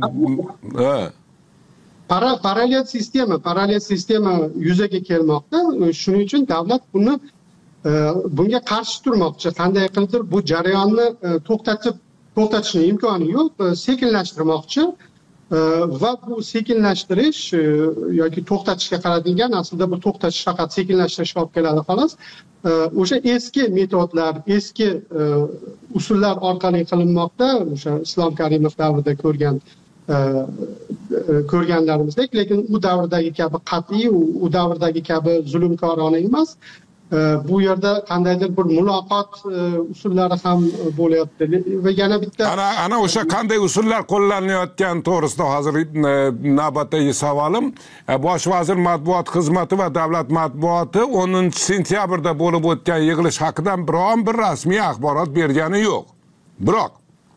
parallel sistema yuzaga kelmoqda. Shuning uchun davlat bunga qarshi turmoqchi. Qanday qilib bu jarayonni to'xtatishning imkoni yo'q, sekinlashtirmoqchi. Va bu sekinlashtirish yoki to'xtatishga qaratilgan, aslida bu to'xtatish faqat sekinlashtirishga olib keladi xolos. O'sha eski metodlar, eski usullar orqali qilinmoqda, o'sha Islom Karimov davrida ko'rganlarimizdek, lekin u davrdagi kabi qat'iy, u davrdagi kabi zulmkorona emas. Bu yerda qandaydir bir muloqot usullari ham bo'lyapti va yana bitta ana o'sha qanday usullar qo'llanayotgan to'g'risida hozir navbatdagi savolim. Bosh vazir matbuot xizmati va davlat matbuoti 10-sentyabrda bo'lib o'tgan yig'ilish haqidan biron bir rasmiy axborot bergani yo'q. Biroq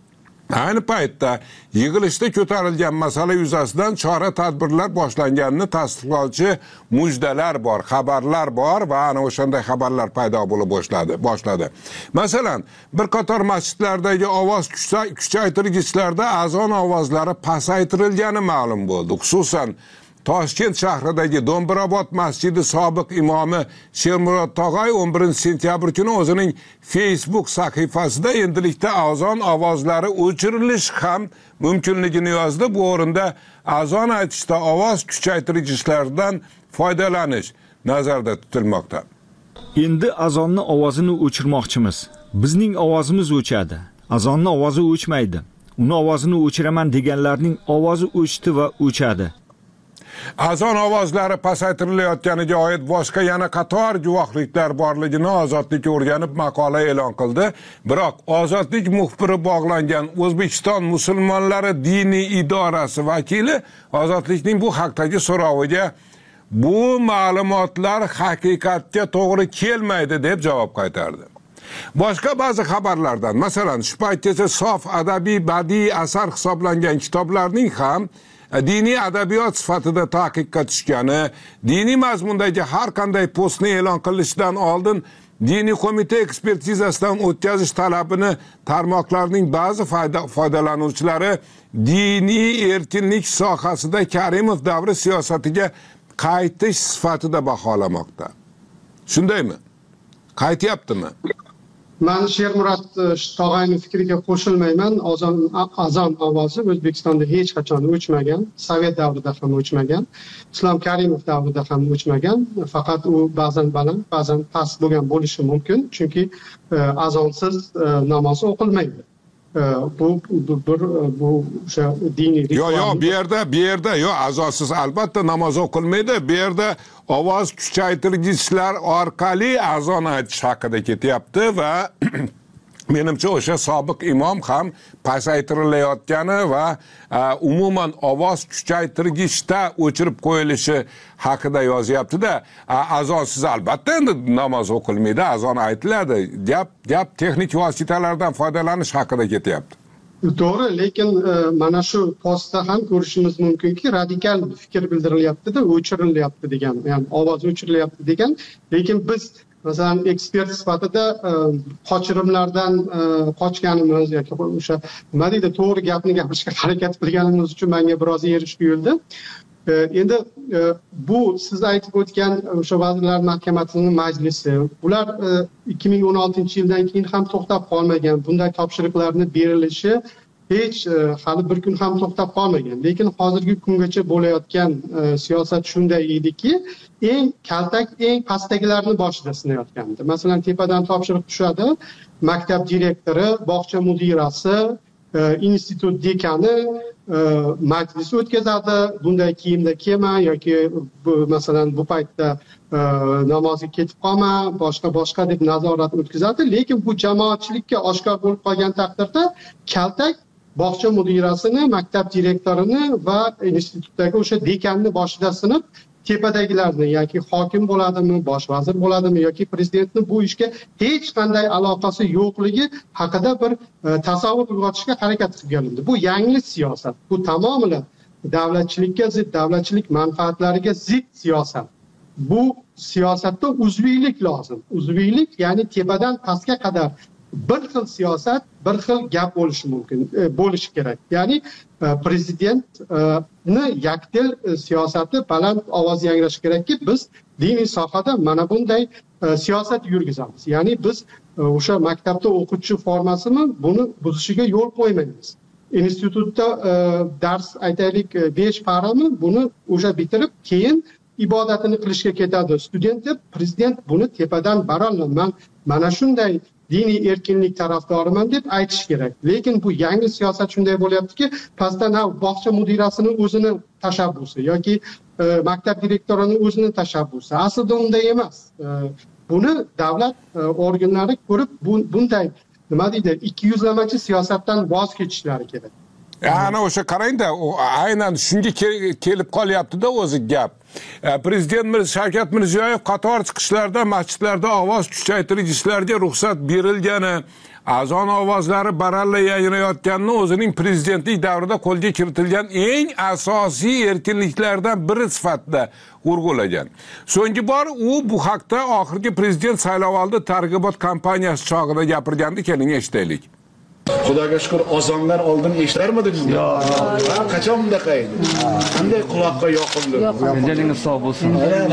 Ayni paytda yig'ilishda ko'tarilgan masala yuzasidan chora-tadbirlar boshlanganini tasdiqlovchi mujdalar bor, xabarlar bor va ana o'shanday xabarlar paydo bo'la boshladi. Masalan, bir qator masjidlardagi ovoz kuchaytirgichlarda azon ovozlari pasaytirilgani ma'lum bo'ldi. Xususan, Toshkent shahridagi Do'mbirobod masjidi sobiq imomi Shermurod Tog'ay 11-sentyabr kuni o'zining Facebook sahifasida endilikda azon ovozlari o'chirilishi ham mumkinligini yozdi. Bu o'rinda azon aytishda ovoz kuchaytirgichlaridan foydalanish nazarda tutilmoqda. Endi azonni ovozini o'chirmoqchimiz. Bizning ovozimiz o'chadi. Azonni ovozi o'chmaydi. Uni ovozini o'chiraman deganlarning ovozi o'chdi va o'chadi. Azon ovozlari pasaytirilayotganiga oid boshqa yana qator guvohliklar borligini Ozodlik o'rganib maqola e'lon qildi. Biroq Ozodlik muxbiri bog'langan O'zbekiston musulmonlari diniy idorasi vakili Ozodlikning bu haqdagi so'roviga bu ma'lumotlar haqiqatga to'g'ri kelmaydi deb javob qaytardi. Boshqa ba'zi xabarlardan, masalan, shu paytgacha sof adabiy badiiy asar hisoblangan kitoblarning ham diniy adabiyot sifatida taqiqqa tushgani, diniy mazmundagi har qanday postni e'lon qilishidan oldin diniy qo'mita ekspertizasidan o'tkazish talabini tarmoqlarning ba'zi foydalanuvchilari diniy erkinlik sohasida Karimov davri siyosatiga qaytish sifatida baholamoqda. Shundaymi? Qaytyaptimi? Men Shermurod Tog'ayning fikriga qo'shilmayman. Azon ovozi O'zbekistonda hech qachon o'chmagan, Sovet davrida ham o'chmagan, Islom Karimov davrida ham o'chmagan. Faqat u ba'zan baland, ba'zan past bo'lgan bo'lishi mumkin, chunki azonsiz namoz o'qilmaydi. Bu o'sha diniy bu yerda azonsiz albatta namoz o'qilmaydi. Bu yerda ovoz kuchaytirgichlar orqali azon aytish haqida ketyapti va menimcha o'sha sobiq imom ham pasaytirilayotgani va umuman ovoz kuchaytirgichda o'chirib qo'yilishi haqida yozyapti-da. Azonsiz albatta endi namoz o'qilmaydi, azon aytiladi. Gap texnik vositalardan foydalanish haqida ketyapti. To'g'ri, lekin mana shu postda ham ko'rishimiz mumkinki, radikal fikr bildirilyapti-da, o'chirilyapti degan, ya'ni ovoz o'chirilyapti degan, lekin biz masalan ekspert sifatida qochirimlardan qochganimiz yoki o'sha nima deydi, to'g'ri gapni gapirishga harakat qilganimiz uchun menga biroz erish tuyuldi. Endi bu siz aytib o'tgan o'sha Vazirlar Mahkamasining majlisi, ular 2016-yildan keyin ham to'xtab qolmagan. Bunday topshiriqlarni berilishi hech hali bir kun ham to'xtab qolmagan. Lekin hozirgi kungacha bo'layotgan siyosat shunday ediki, eng kaltak eng pastdagilarni boshida sinayotgandi. Masalan, tepadan topshiriq tushadi, maktab direktori, bog'cha mudirasi, institut dekani majlis o'tkazadi, bunday kiyimda kelma yoki masalan bu paytda namozga ketib qolma, boshqa deb nazorat o'tkazadi. Lekin bu jamoatchilikka oshkor bo'lib qolgan taqdirda kaltak bog'cha mudirasini, maktab direktorini va institutdagi o'sha dekanni boshida sinib, tepadagilarni yoki hokim bo'ladimi, bosh vazir bo'ladimi yoki prezidentni bu ishga hech qanday aloqasi yo'qligi haqida bir tasavvur uyg'otishga harakat qilgandi. Bu yangi siyosat. Bu tamomila davlatchilikka zid, davlatchilik manfaatlariga zid siyosat. Bu siyosatda uzviylik lozim. Uzviylik, ya'ni tepadan pastga qadar bir xil siyosat, bir xil gap bo'lishi mumkin, bo'lishi kerak. Ya'ni prezidentni yakdil siyosati baland ovoz yangrashi kerakki, biz diniy sohada mana bunday siyosat yurgizamiz. Ya'ni biz o'sha maktabda o'quvchi formasini buni buzishiga yo'l qo'ymaymiz. Institutda dars aytaylik 5 parami, buni o'sha bitirib keyin ibodatini qilishga ketadi student deb, prezident buni tepadan baralla mana shunday diniy erkinlik tarafdoriman deb aytish kerak. Lekin bu yangi siyosat shunday bo'lyaptiki, pastdan bog'cha mudirasini o'zini tashabbusi yoki maktab direktorini o'zini tashabbusi. Aslida unday emas. Buni davlat organlari ko'rib bunday nima deydi, 200lamachi siyosatdan voz kechishlari kerak. Ana o'sha qarangda, aynan shunga kelib qolyapti-da o'zi gap. Prezident Shavkat Mirziyoyev qator chiqishlarda masjidlarda ovoz kuchaytirgichlarga ruxsat berilgani, azon ovozlari baralla yangrayotganini o'zining prezidentlik davrida qo'lga kiritilgan eng asosiy erkinliklardan biri sifatida urg'ulagan. So'nggi bor u bu haqda oxirgi prezident saylovoldi targ'ibot kampaniyasi chog'ida gapirgandi, keling eshitaylik. Xudoga shukr, azonlar oldin eshitarmidingiz? Yo'q. Qachon bunaqa edi? Qanday quloqqa yoqimli? Joningiz sog' bo'lsin.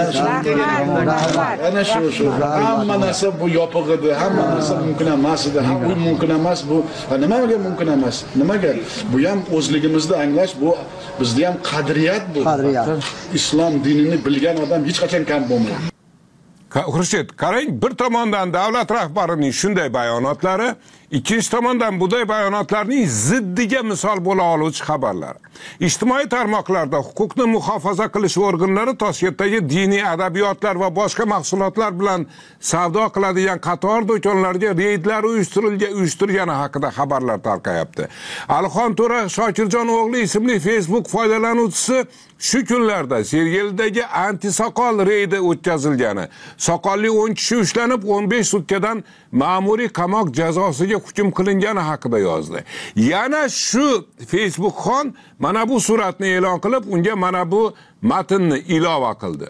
Ana shu. Hamma narsa bu yopiq edi, hamma narsa mumkin emas edi. Bu mumkin emas, bu nimaga mumkin emas? Nimaga? Bu ham o'zligimizni anglash, bu bizda ham qadriyat bu. Islom dinini bilgan odam hech qachon kam bo'lmaydi. Xurshid, qarang, bir tomondan davlat rahbarining shunday bayonotlari, ikkinchi tomondan bunday bayonotlarning ziddiga misol bo'la oluvchi xabarlar. Ijtimoiy tarmoqlarda huquqni muhofaza qilish organlari Toshkentdagi diniy adabiyotlar va boshqa mahsulotlar bilan savdo qiladigan qator do'konlarga reydlar uyushtirgani haqida xabarlar tarqayapti. Alixon To'ra Shokirjon o'g'li ismli Facebook foydalanuvchisi shu kunlarda Sergelidagi antisoqol reydi o'tkazilgani, soqolli 10 kishi ushlanib 15 sutkadan ma'muriy qamoq jazosiga hukm qilingani haqida yozdi. Yana shu Facebook xon mana bu suratni e'lon qilib, unga mana bu matnni ilova qildi.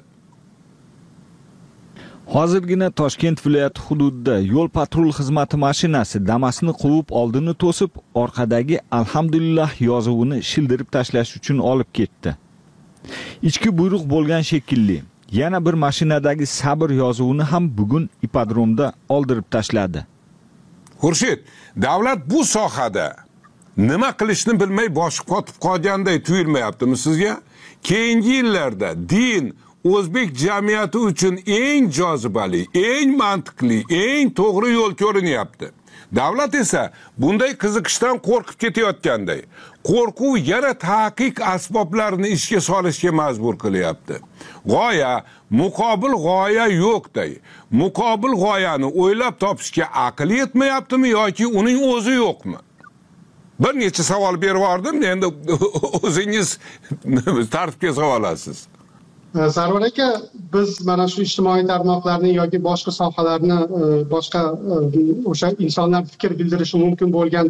Hozirgina Toshkent viloyati hududida yo'l patrul xizmati mashinasi Damas'ni quvib oldini to'sib, orqadagi alhamdulillah yozuvini shildirib tashlash uchun olib ketdi. Ichki buyruq bo'lgan shekilli. Yana bir mashinadagi sabr yozuvini ham bugun ipodromda oldirib tashladi. Xurshid, davlat bu sohada nima qilishni bilmay boshib qotib qolganday tuyulmayaptimi sizga? Keyingi yillarda din o'zbek jamiyati uchun eng jozibali, eng mantiqli, eng to'g'ri yo'l ko'rinyapti. Davlat esa bunday qiziqishdan qo'rqib ketayotganday, qo'rquv yana tahqiq asboblarini ishga solishga majbur qilyapti. G'oya, muqobil g'oya yo'qday. Muqobil g'oyani o'ylab topishga aql yetmayaptimi yoki uning o'zi yo'qmi? Bir necha savol berib yordim, endi o'zingiz tartibga solib olasiz. Sarvar aka, biz mana shu ijtimoiy tarmoqlarni yoki boshqa sohalarni, boshqa o'sha insonlar fikr bildirishi mumkin bo'lgan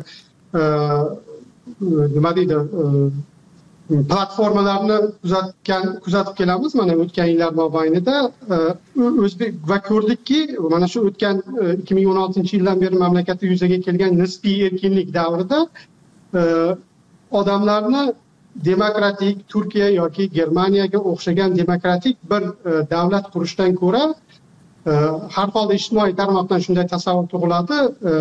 nima deydi, platformalarni kuzatib kelamiz. Mana o'tgan yillar mobaynida o'zbek va ko'rdikki, mana shu o'tgan 2016-yildan beri mamlakatda yuzaga kelgan nisbiy erkinlik davrida odamlarni demokratik Turkiya yoki Germaniyaga o'xshagan demokratik bir davlat qurishdan ko'ra, har holda ijtimoiy tarmoqdan shunday tasavvur tug'iladi,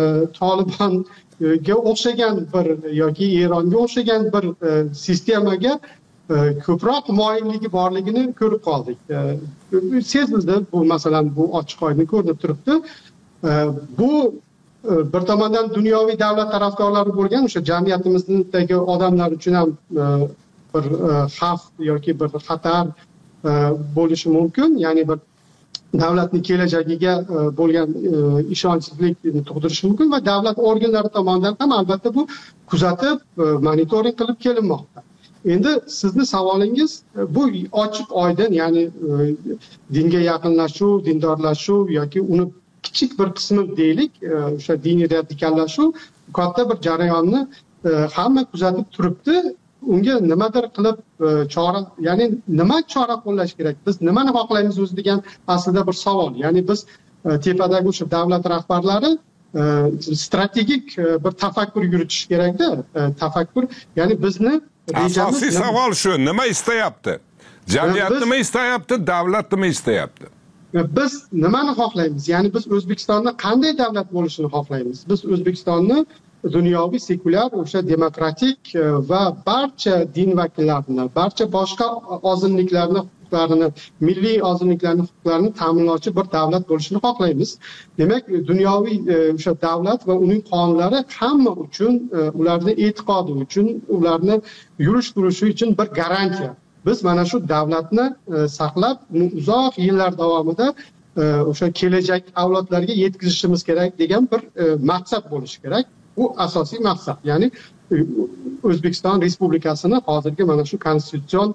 Tolibonga o'xshagan bir yoki Eronga o'xshagan bir sistemaga ko'proq moyilligi borligini ko'rib qoldik. Sezildi, bu masalan bu ochiq oydin ko'rinib turibdi. Bu bir tomondan dunyoviy davlat tarafdorlari bo'lgan o'sha jamiyatimizdagi odamlar uchun ham bir xavf yoki bir xatar bo'lishi mumkin. Ya'ni bir davlatning kelajagiga bo'lgan ishonchsizlikni tug'dirishi mumkin va davlat organlari tomonidan ham albatta bu kuzatib, monitoring qilib kelinmoqda. Endi sizni savolingiz bu ochiq oydin, ya'ni dinga yaqinlashuv, dindorlashuv yoki uni kichik bir qismi deylik, o'sha diniy radikallashuv katta bir jarayonni hamma kuzatib turibdi. Unga nimadir qilib chora, ya'ni nima chora qo'llash kerak? Biz nimani xohlaymiz o'zi degan aslida bir savol. Ya'ni biz tepadagi o'sha davlat rahbarlari strategik bir tafakkur yuritish kerak-da. Tafakkur, ya'ni bizni asosiy savol shu, nima istayapti? Jamiyat nima istayapti, davlat nima istayapti? Biz nimani xohlaymiz? Ya'ni biz O'zbekistonda qanday davlat bo'lishini xohlaymiz? Biz O'zbekistonni dunyoviy sekulyar, o'sha demokratik va barcha din vakillarini, barcha boshqa ozunliklarni huquqlarini, milliy ozunliklarning huquqlarini ta'minlovchi bir davlat bo'lishini xohlaymiz. Demak, dunyoviy o'sha davlat va uning qonunlari hamma uchun, ularning e'tiqodi uchun, ularni yurish turishi uchun bir garantiya. Biz mana shu davlatni saqlab, uni uzoq yillar davomida o'sha kelajak avlodlarga yetkazishimiz kerak degan bir maqsad bo'lishi kerak. Bu asosiy maqsad. Ya'ni O'zbekiston Respublikasini hozirgi mana shu konstitutsion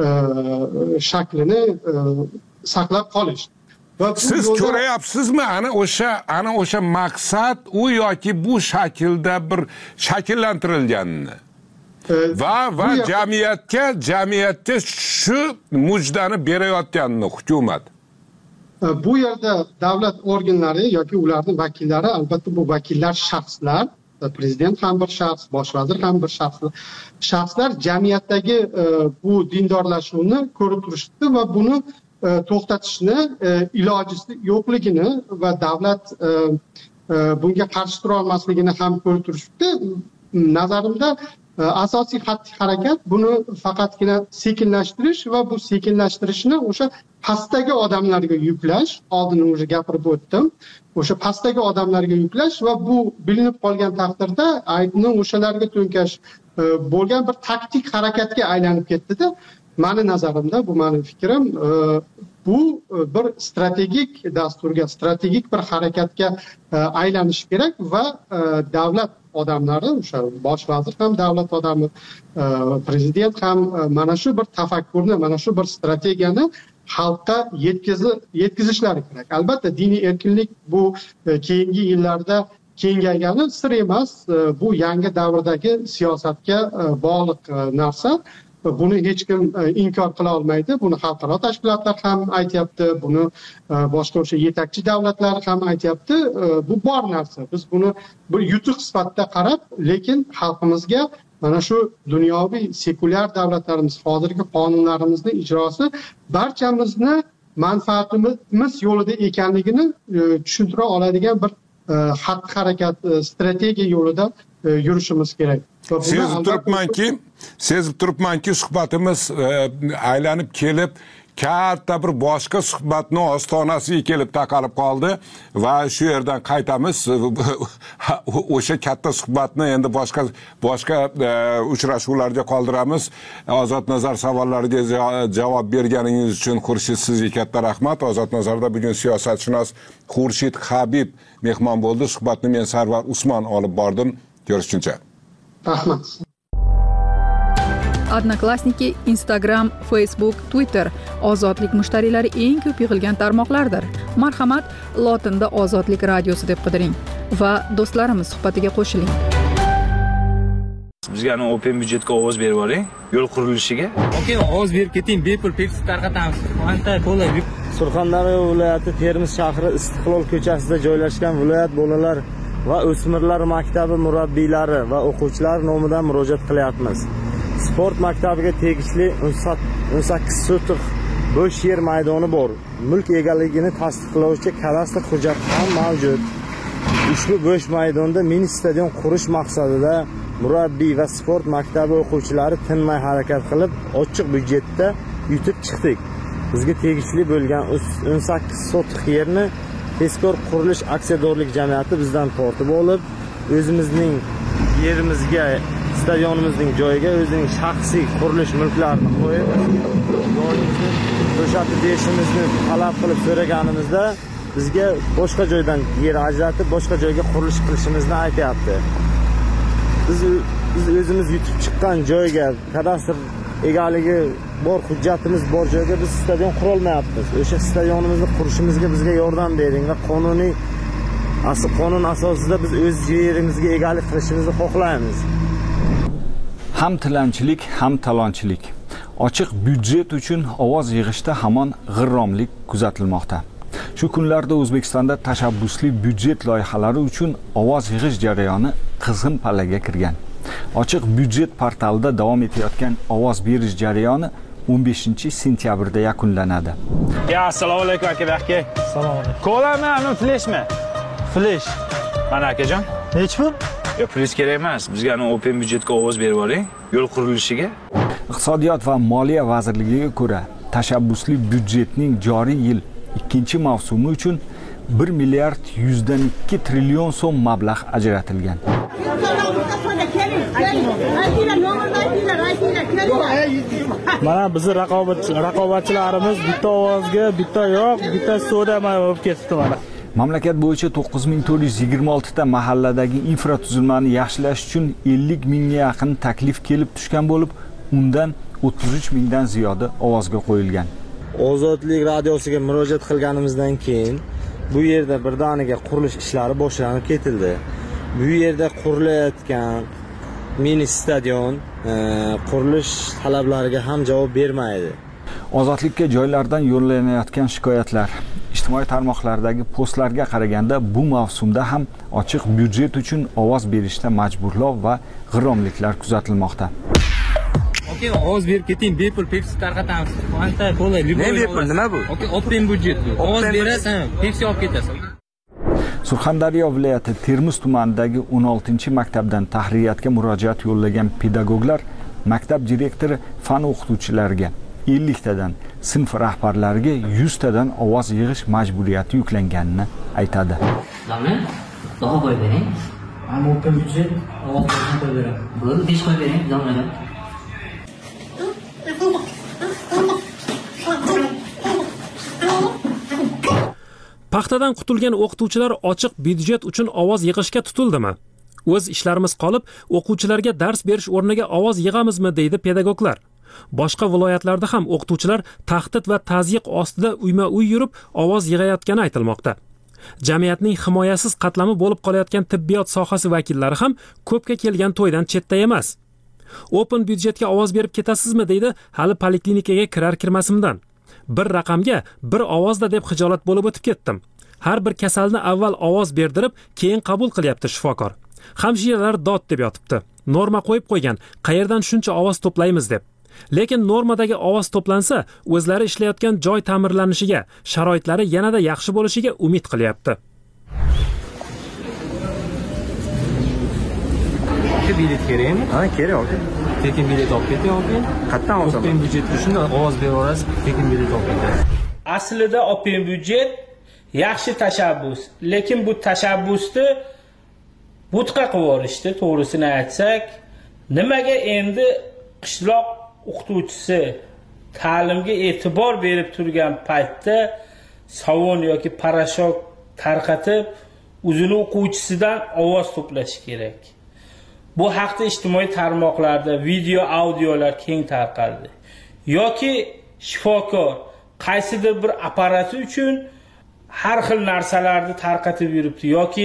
shaklini saqlab qolish. Siz ko'ryapsizmi ana o'sha maqsad u yoki bu shaklda bir shakllantirilganini? Va jamiyatga shu mujdani berayotganini hukumat. Bu yerda davlat organlari yoki ularning vakillari, albatta bu vakillar shaxslar, prezident ham bir shaxs, bosh vazir ham bir shaxslar jamiyatdagi bu dindorlashuvni ko'rib turishdi va buni to'xtatishni ilojisi yo'qligini va davlat bunga qarshi tura olmasligini ham ko'rib turishdi. Nazarimda asosiy xatti-harakat buni faqatgina sekinlashtirish va bu sekinlashtirishni o'sha pastdagi odamlarga yuklash, oldin o'sha gapirib o'tdim. O'sha pastdagi odamlarga yuklash va bu bilinib qolgan taqdirda aybni o'shalarga to'nkash bo'lgan bir taktik harakatga aylanib ketdi-da. Mani nazarimda, bu meni fikrim, bu bir strategik dasturga, strategik bir harakatga aylanishi kerak va davlat odamlari, o'sha bosh vazir ham davlat odami, prezident ham mana shu bir tafakkurni, mana shu bir strategiyani xalqqa yetkazishlari kerak. Albatta diniy erkinlik bu keyingi yillarda kengaygani sir emas, bu yangi davrdagi siyosatga bog'liq narsa. Buni hech kim inkor qila olmaydi. Buni xalqaro tashkilotlar ham aytyapti, buni boshqa o'sha yetakchi davlatlar ham aytyapti. Bu bor narsa. Biz buni bir yutuq sifatida qarab, lekin xalqimizga mana shu dunyoviy sekulyar davlatlarimiz hozirgi qonunlarimizning ijrosi barchamizni manfaatimiz yo'lida ekanligini tushuntira oladigan bir xatti-harakat, strategiya yo'lida yurishimiz kerak. Sezib turibmanki, suhbatimiz aylanib kelib, katta bir boshqa suhbatning ostonasiga kelib taqalib qoldi va shu yerdan qaytamiz. O'sha katta suhbatni endi boshqa uchrashuvlarga qoldiramiz. Ozod Nazar savollariga javob berganingiz uchun Xurshid, sizga katta rahmat. Ozod Nazarda bugun siyosatshunos Xurshid Habib mehmon bo'ldi. Suhbatni men Sarvar Usmon olib bordim. Görüşünce. Rahmat. Odnoklassniki, Instagram, Facebook, Twitter ozodlik mushtariylari eng ko'p yig'ilgan tarmoqlardir. Marhamat, lotinda Ozodlik radiosi deb qidiring va do'stlarimiz suhbatiga qo'shiling. Bizga open byudjetga ovoz berib oling, yo'l qurilishiga. Okey, ovoz berib keting, bepul tekstit tarqatamiz. Anta to'la. Surxondaryo viloyati Termiz shahri Istiqlol ko'chasida joylashgan viloyat bolalar va o'smirlar maktabi murabbiylari va o'quvchilari nomidan murojaat qilyapmiz. Sport maktabiga tegishli 18 sotix bo'sh yer maydoni bor. Mulk egaligini tasdiqlovchi kadastr hujjati ham mavjud. Ushbu bo'sh maydonda mini stadion qurish maqsadida murabbiy va sport maktabi o'quvchilari tinmay harakat qilib, ochiq byudjetda yutib chiqdik. Bizga tegishli bo'lgan 18 sotix yerni Tezkor qurilish aksiyadorlik jamiyati bizdan tortib olib, o'zimizning yerimizga, stadionimizning joyiga o'zining shaxsiy qurilish mulklarini qo'yib, joyimizni bo'shatib berishimizni talab qilib so'raganimizda bizga boshqa joydan yer ajratib, boshqa joyga qurilish qilishimizni aytayapti. Biz o'zimiz yutib chiqqan joyga, kadastr egaligi bor hujjatimiz bor joyga biz stadion qura olmayapmiz. O'sha stadionimizni qurishimizga bizga yordam bering va qonun asosida biz o'z yerimizga egalik qilishimizni xohlaymiz. Ham tilanchilik, ham talonchilik. Ochiq byudjet uchun ovoz yig'ishda hamon g'irromlik kuzatilmoqda. Shu kunlarda O'zbekistonda tashabbusli byudjet loyihalari uchun ovoz yig'ish jarayoni qizg'in pallaga kirgan. Ochiq byudjet portalida davom etayotgan ovoz berish jarayoni 15-sentyabrda yakunlanadi. Assalomu alaykum aka. Assalomu alaykum. Kolami, ana fleshmi? Flesh. Mana akajon. Nechmi? Yo'q, flesh kerak emas. Bizga open byudjetga ovoz berib oling, yo'l qurilishiga. Iqtisodiyot va Moliya vazirligiga ko'ra, tashabbusli byudjetning joriy yil 2-mavsumi uchun 1 milliard 102 trillion so'm mablag' ajratilgan. Mana bizni raqobatchilarimiz bitta ovozga, bitta yo'q, bitta so'da olib ketdi mana. Mamlakat bo'yicha 9426 ta mahalladagi infratuzilmani yaxshilash uchun 50 mingga yaqin taklif kelib tushgan bo'lib, undan 33 mingdan ziyodi ovozga qo'yilgan. Ozodlik radiosiga murojaat qilganimizdan keyin bu yerda birdaniga qurilish ishlari boshlanib ketildi. Bu yerda qurilayotgan mini stadion qurilish talablariga ham javob bermaydi. Ozodlikka joylardan yo'llanayotgan shikoyatlar ijtimoiy tarmoqlardagi postlarga qaraganda bu mavsumda ham ochiq byudjet uchun ovoz berishda majburlov va g'irromliklar kuzatilmoqda. Okey, ovoz berib keting, bepul Pepsi tarqatamiz. Qancha qo'lay, bepul nima bu? Okey, open byudjet bu. Ovoz berasan, Pepsi olib ketasan. Surxondaryo viloyati Termiz tumanidagi 16-maktabdan tahririyatga murojaat yo'llagan pedagoglar maktab direktori fan o'qituvchilariga 50 tadan, sinf rahbarlariga 100 tadan ovoz yig'ish majburiyati yuklanganini aytadi. Domla, daha qo'yib bering. Ham open byudjet, ovoz qo'yib beraman. Bo'ldi, 5 qo'yib bering, domla. Paxtadan qutulgan o'qituvchilar ochiq byudjet uchun ovoz yig'ishga tutildimi? O'z ishlarimiz qolib, o'quvchilarga dars berish o'rniga ovoz yig'amizmi deydi pedagoglar. Boshqa viloyatlarda ham o'qituvchilar tahdid va tazyiq ostida uyma-uy yurib ovoz yig'ayotgani aytilmoqda. Jamiyatning himoyasiz qatlami bo'lib qolayotgan tibbiyot sohasi vakillari ham ko'pga kelgan to'ydan chetda emas. Open byudjetga ovoz berib ketasizmi deydi hali poliklinikaga kirar-kirmasimdan. Bir raqamga bir ovozda deb xijolat bo'lib o'tib ketdim. Har bir kasalni avval ovoz berdirib, keyin qabul qilyapti shifokor. Hamshiralar dod deb yotibdi. Norma qo'yib qo'ygan, qayerdan shuncha ovoz to'playmiz deb. Lekin normadagi ovoz to'plansa, o'zlari ishlayotgan joy ta'mirlanishiga, sharoitlari yanada yaxshi bo'lishiga umid qilyapti. Bilet kerakmi? Ha, kerak, okey. Tekin bilet olib keting, okey. Qayerdan olsam? Open byudjet shunda ovoz beraverasiz, tekin bilet olib ketasiz. Aslida open byudjet yaxshi tashabbus, lekin bu tashabbusni butqa qilib yuborishdi, to'g'risini aytsak. Nimaga endi qishloq o'qituvchisi ta'limga e'tibor berib turgan paytda savon yoki parashok tarqatib, o'zini o'quvchisidan ovoz to'plash kerak. Bu haqda ijtimoiy tarmoqlarda video, audiolar keng tarqaldi. Yoki shifokor qaysidir bir apparati uchun har xil narsalarni tarqatib yuribdi yoki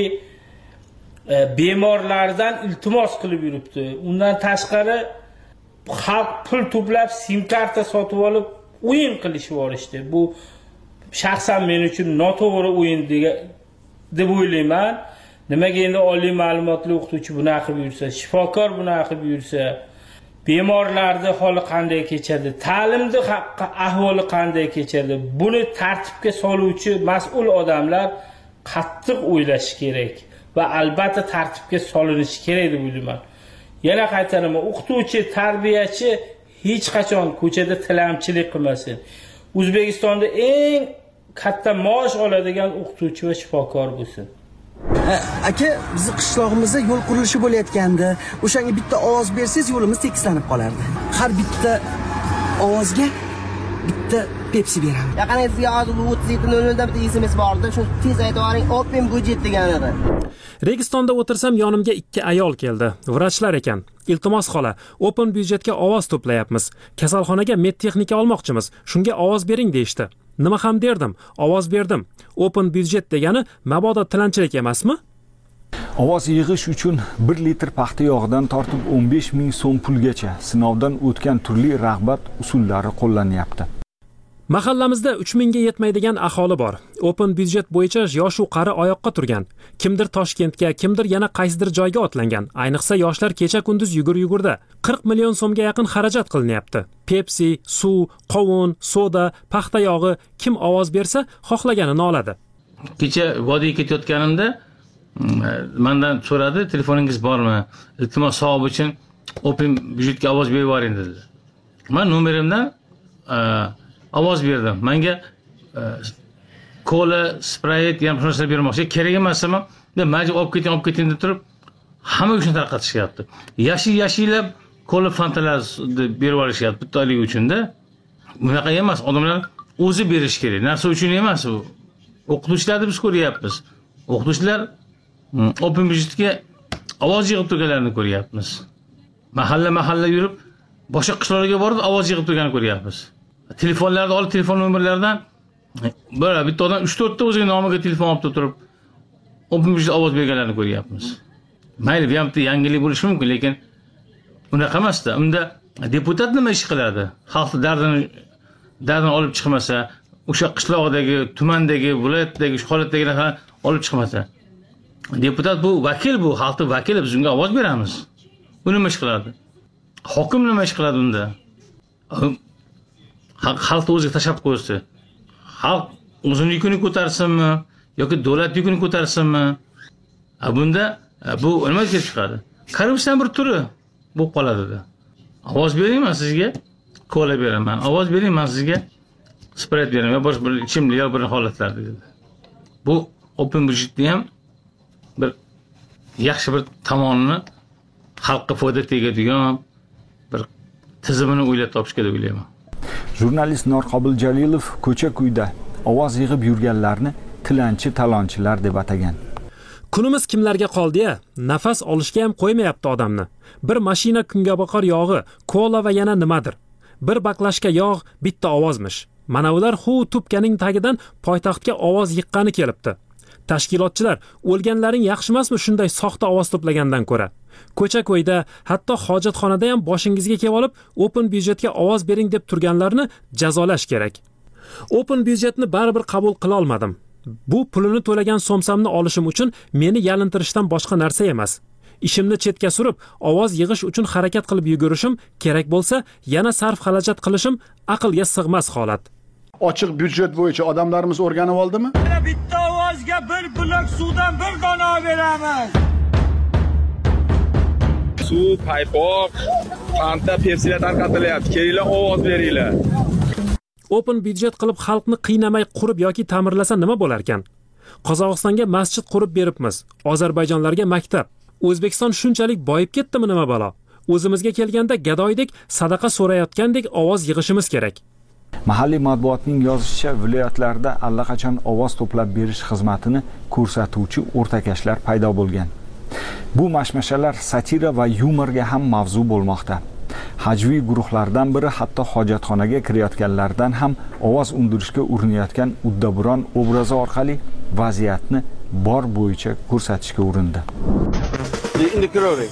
bemorlardan iltimos qilib yuribdi. Undan tashqari xalq pul to'plab sim karta sotib olib o'yin qilishib yuborishdi. Bu shaxsan men uchun noto'g'ri o'yin deb o'ylayman. Nimaga endi oliy ma'lumotli o'qituvchi bunaqa qilib yursa, shifokor bunaqa qilib yursa, bemorlarning holi qanday kechadi, ta'limning ahvoli qanday kechadi? Buni tartibga soluvchi mas'ul odamlar qattiq o'ylashi kerak va albatta tartibga solinishi kerak deb o'ylayman. Yana qaytaraman, o'qituvchi, tarbiyachi hech qachon ko'chada tilamchilik qilmasin. O'zbekistonda eng katta maosh oladigan o'qituvchi va shifokor bo'lsin. Aka, bizni qishlog'imizda yo'l qurilishi bo'layotganda, o'shanga bitta ovoz bersangiz yo'limiz tekislanib qolardi. Har bitta ovozga bitta Pepsi beramiz. Yaqiningizga hozir 37:00 da bitta SMS bordi. Shuni tez aytib yuboring, open byudjet deganida. Registonda o'tirsam yonimga ikki ayol keldi. Vrachlar ekan. Iltimos xola, open byudjetga ovoz to'playapmiz. Kasalxonaga medtexnika olmoqchimiz. Shunga ovoz bering deyishdi. Nima ham derdim? Ovoz berdim. Open byudjet degani mabodo tilanchilik emasmi? Ovoz yig'ish uchun 1 litr paxta yog'idan tortib 15 ming so'm pulgacha sinovdan o'tgan turli rag'bat usullari qo'llanyapti. Mahallamizda 3000 ga yetmaydigan aholi bor. Open byudjet bo'yicha yosh u qari oyoqqa turgan. Kimdir Toshkentga, kimdir yana qaysidir joyga otlangan. Ayniqsa yoshlar kecha-kunduz yugur-yugurda 40 million so'mga yaqin xarajat qilinyapti. Pepsi, suv, qovun, soda, paxta yog'i kim ovoz bersa xohlaganini oladi. Kecha vodiga ketayotganimda mendan so'radi, telefoningiz bormi? Iltimos savob uchun open byudjetga ovoz berib yuboring dedi. Men nomerimdan ovoz berdim. Menga kola, Sprite ham narsa bermoqchi. Kerak emasmi? Men majbur olib keting deb turib, hamma uchun tarqatishyapti. Yashil-yashilab kola fantalar berib olishyapti bitta oylik uchun-da. Bunaqa emas, odamlar o'zi berish kerak. Narsa uchun emas u. O'qituvchilarni biz ko'ryapmiz. O'qituvchilar open byudjetga ovoz yig'ib turganlarini ko'ryapmiz. Mahalla yurib, boshqa qishloqlarga borib ovoz yig'ib turganini ko'ryapmiz. Telefonlarni olib, telefon nomerlaridan bitta odam 3-4 ta o'zining nomiga telefon olib turib, open byudjet ovoz berganlarini ko'ryapmiz. Mayli, bu ham yangilik bo'lishi mumkin, lekin unaqa emasda. Unda deputat nima ish qiladi? Xalqning dardini olib chiqmasa, o'sha qishloqdagi, tumandagi, viloyatdagi, shu holatdagi narsalarni olib chiqmasa. Deputat bu vakil, bu xalqning vakili, biz unga ovoz beramiz. U nima ish qiladi? Hokim nima ish qiladi unda? Xalqni o'ziga tashab qo'ysa, xalq o'zining yukini ko'tarsinmi yoki davlat yukini ko'tarsinmi? Bunda bu nima kelib chiqadi? Korrupsiyaning bir turi bo'lib qoladi. Ovoz bering, men sizga kola beraman. Ovoz bering, men sizga Sprite beraman. Boshqa bir ichimlik yo bir holatlarda dedi. Bu open byudjetni ham bir yaxshi bir tomonini xalqqa foyda tegadigan bir tizimini o'ylab topishga deb o'ylayman. Jurnalist Norqobil Jalilov ko'cha-kuyda ovoz yig'ib yurganlarni tilanchi talonchilar deb atagan. Kunimiz kimlarga qoldi-ya? Nafas olishga ham qo'ymayapti odamni. Bir mashina kungaboqar yog'i, kola va yana nimadir. Bir baklashka yog' bitta ovozmish. Mana ular tupkaning tagidan poytaxtga ovoz yiqqani kelibdi. Tashkilotchilar, o'lganlaring yaxshi emasmi shunday soxta ovoz to'plagandan ko'ra? Ko'cha-ko'yda, hatto hojatxonada ham boshingizga kelib olib, open byudjetga ovoz bering deb turganlarni jazolash kerak. Open byudjetni baribir qabul qila olmadim. Bu pulini to'lagan somsamni olishim uchun meni yalintirishdan boshqa narsa emas. Ishimni chetga surib, ovoz yig'ish uchun harakat qilib yugurishim, kerak bo'lsa, yana sarf xarajat qilishim aqlga sig'mas holat. Ochiq byudjet bo'yicha odamlarimiz o'rganib oldimi? Bitta ovozga bir blok suvdan bir dona beramiz. Suv, paypoq, Fanta, Pepsi'lar tarqatilyapti. Kelinglar, ovoz beringlar. Open byudjet qilib xalqni qiynamay qurib yoki ta'mirlasa nima bo'lar ekan? Qozog'istonga masjid qurib beribmiz, Ozarbayjonlarga maktab. O'zbekiston shunchalik boyib ketdimi nima balo? O'zimizga kelganda gadoydek sadaqa so'rayotgandek ovoz yig'ishimiz kerak. Mahalliy matbuotning yozishicha, viloyatlarda allaqachon ovoz to'plab berish xizmatini ko'rsatuvchi o'rtakashlar paydo bo'lgan. Bu mashmashalar satira va yumorga ham mavzu bo'lmoqda. Hajviy guruhlardan biri hatto hojatxonaga kirayotganlardan ham ovoz undirishga urinayotgan uddaburon obrazi orqali vaziyatni bor bo'yicha ko'rsatishga urindi. Endi kiravering.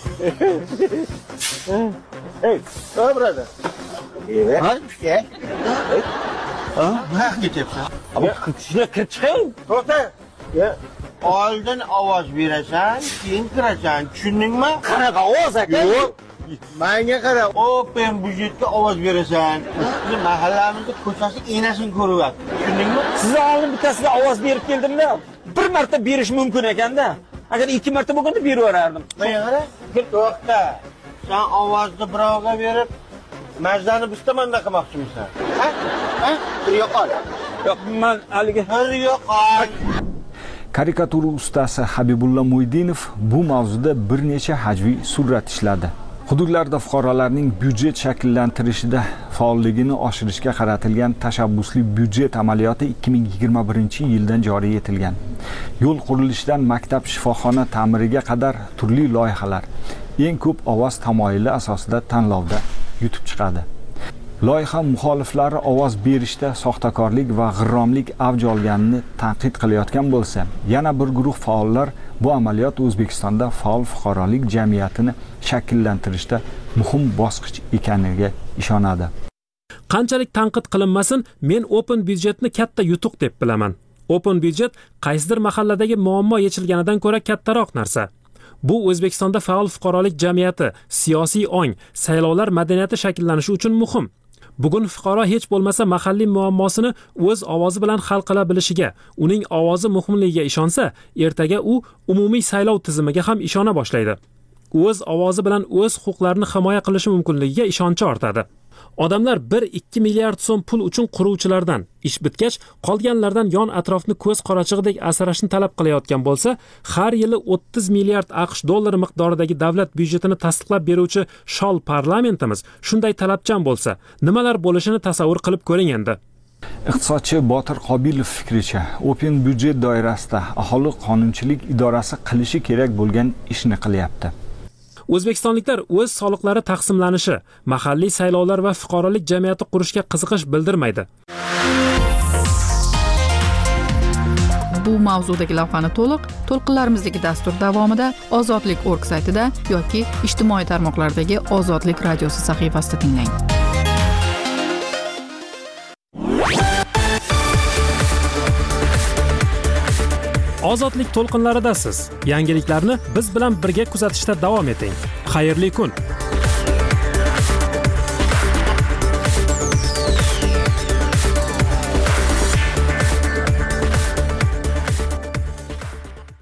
Hey, brother. Ha? Nima ketyapsan? Shuna kirib chiqing. To'xta. Oldin ovoz berasan, keyin kirasan. Tushundingmi? Qanaqa ovoz aka? Yo'q. Menga qara, open byudjetga ovoz berasan. Biz mahallamizda ko'chasi enasini ko'ryapti. Tushundingmi? Siz oldin bittasiga ovoz berib keldim-da. Bir marta berish mumkin ekanda. Agar 2 marta bo'lganda berib yuborardim. Menga qara. To'xta. Sen ovozni birovga berib, majdani biz tomonda qilmoqchimisan? Ha? Bir yo'qol. Yo'q, men haliga bir yo'qol. Karikatura ustasi Habibulla Mo'ydinov bu mavzuda bir necha hajviy surat ishladi. Hududlarda fuqarolarning byudjet shakllantirishida faolligini oshirishga qaratilgan tashabbusli byudjet amaliyoti 2021-yildan joriy etilgan. Yo'l qurilishidan maktab, shifoxona ta'miriga qadar turli loyihalar eng ko'p ovoz tamoyili asosida tanlovda yutib chiqadi. Loyiha muxoliflari ovoz berishda soxtakorlik va g'irromlik avj olganini tanqid qilayotgan bo'lsa, yana bir guruh faollar bu amaliyot O'zbekistonda faol fuqarolik jamiyatini shakllantirishda muhim bosqich ekaniga ishonadi. Qanchalik tanqid qilinmasin, men open byudjetni katta yutuq deb bilaman. Open byudjet qaysidir mahalladagi muammo yechilganidan ko'ra kattaroq narsa. Bu O'zbekistonda faol fuqarolik jamiyati, siyosiy ong, saylovlar madaniyati shakllanishi uchun muhim. Bugun fuqaro hech bo'lmasa mahalliy muammosini o'z ovozi bilan hal qila bilishiga, uning ovozi muhimligiga ishonsa, ertaga u umumiy saylov tizimiga ham ishona boshlaydi. O'z ovozi bilan o'z huquqlarini himoya qilishi mumkinligiga ishonchi ortadi. Odamlar 1-2 milliard so'm pul uchun quruvchilardan, ish bitgach qolganlardan yon atrofni ko'z qorachig'idek asrashni talab qilayotgan bo'lsa, har yili 30 milliard AQSh dollari miqdoridagi davlat byudjetini tasdiqlab beruvchi shol parlamentimiz shunday talabchan bo'lsa, nimalar bo'lishini tasavvur qilib ko'ring endi. Iqtisodchi Botir Qobilov fikricha, Open byudjet doirasida aholi qonunchilik idorasi qilishi kerak bo'lgan ishni qilyapti. O'zbekistonliklar o'z soliqlari taqsimlanishi, mahalliy saylovlar va fuqarolik jamiyati qurishga qiziqish bildirmaydi. Bu mavzudagi lavhani to'lqinlarimizdagi dastur davomida Ozodlik.org saytida yoki ijtimoiy tarmoqlardagi Ozodlik radiosi sahifasida tinglang. Ozodlik to'lqinlaridasiz. Yangiliklarni biz bilan birga kuzatishda davom eting. Xayrli kun.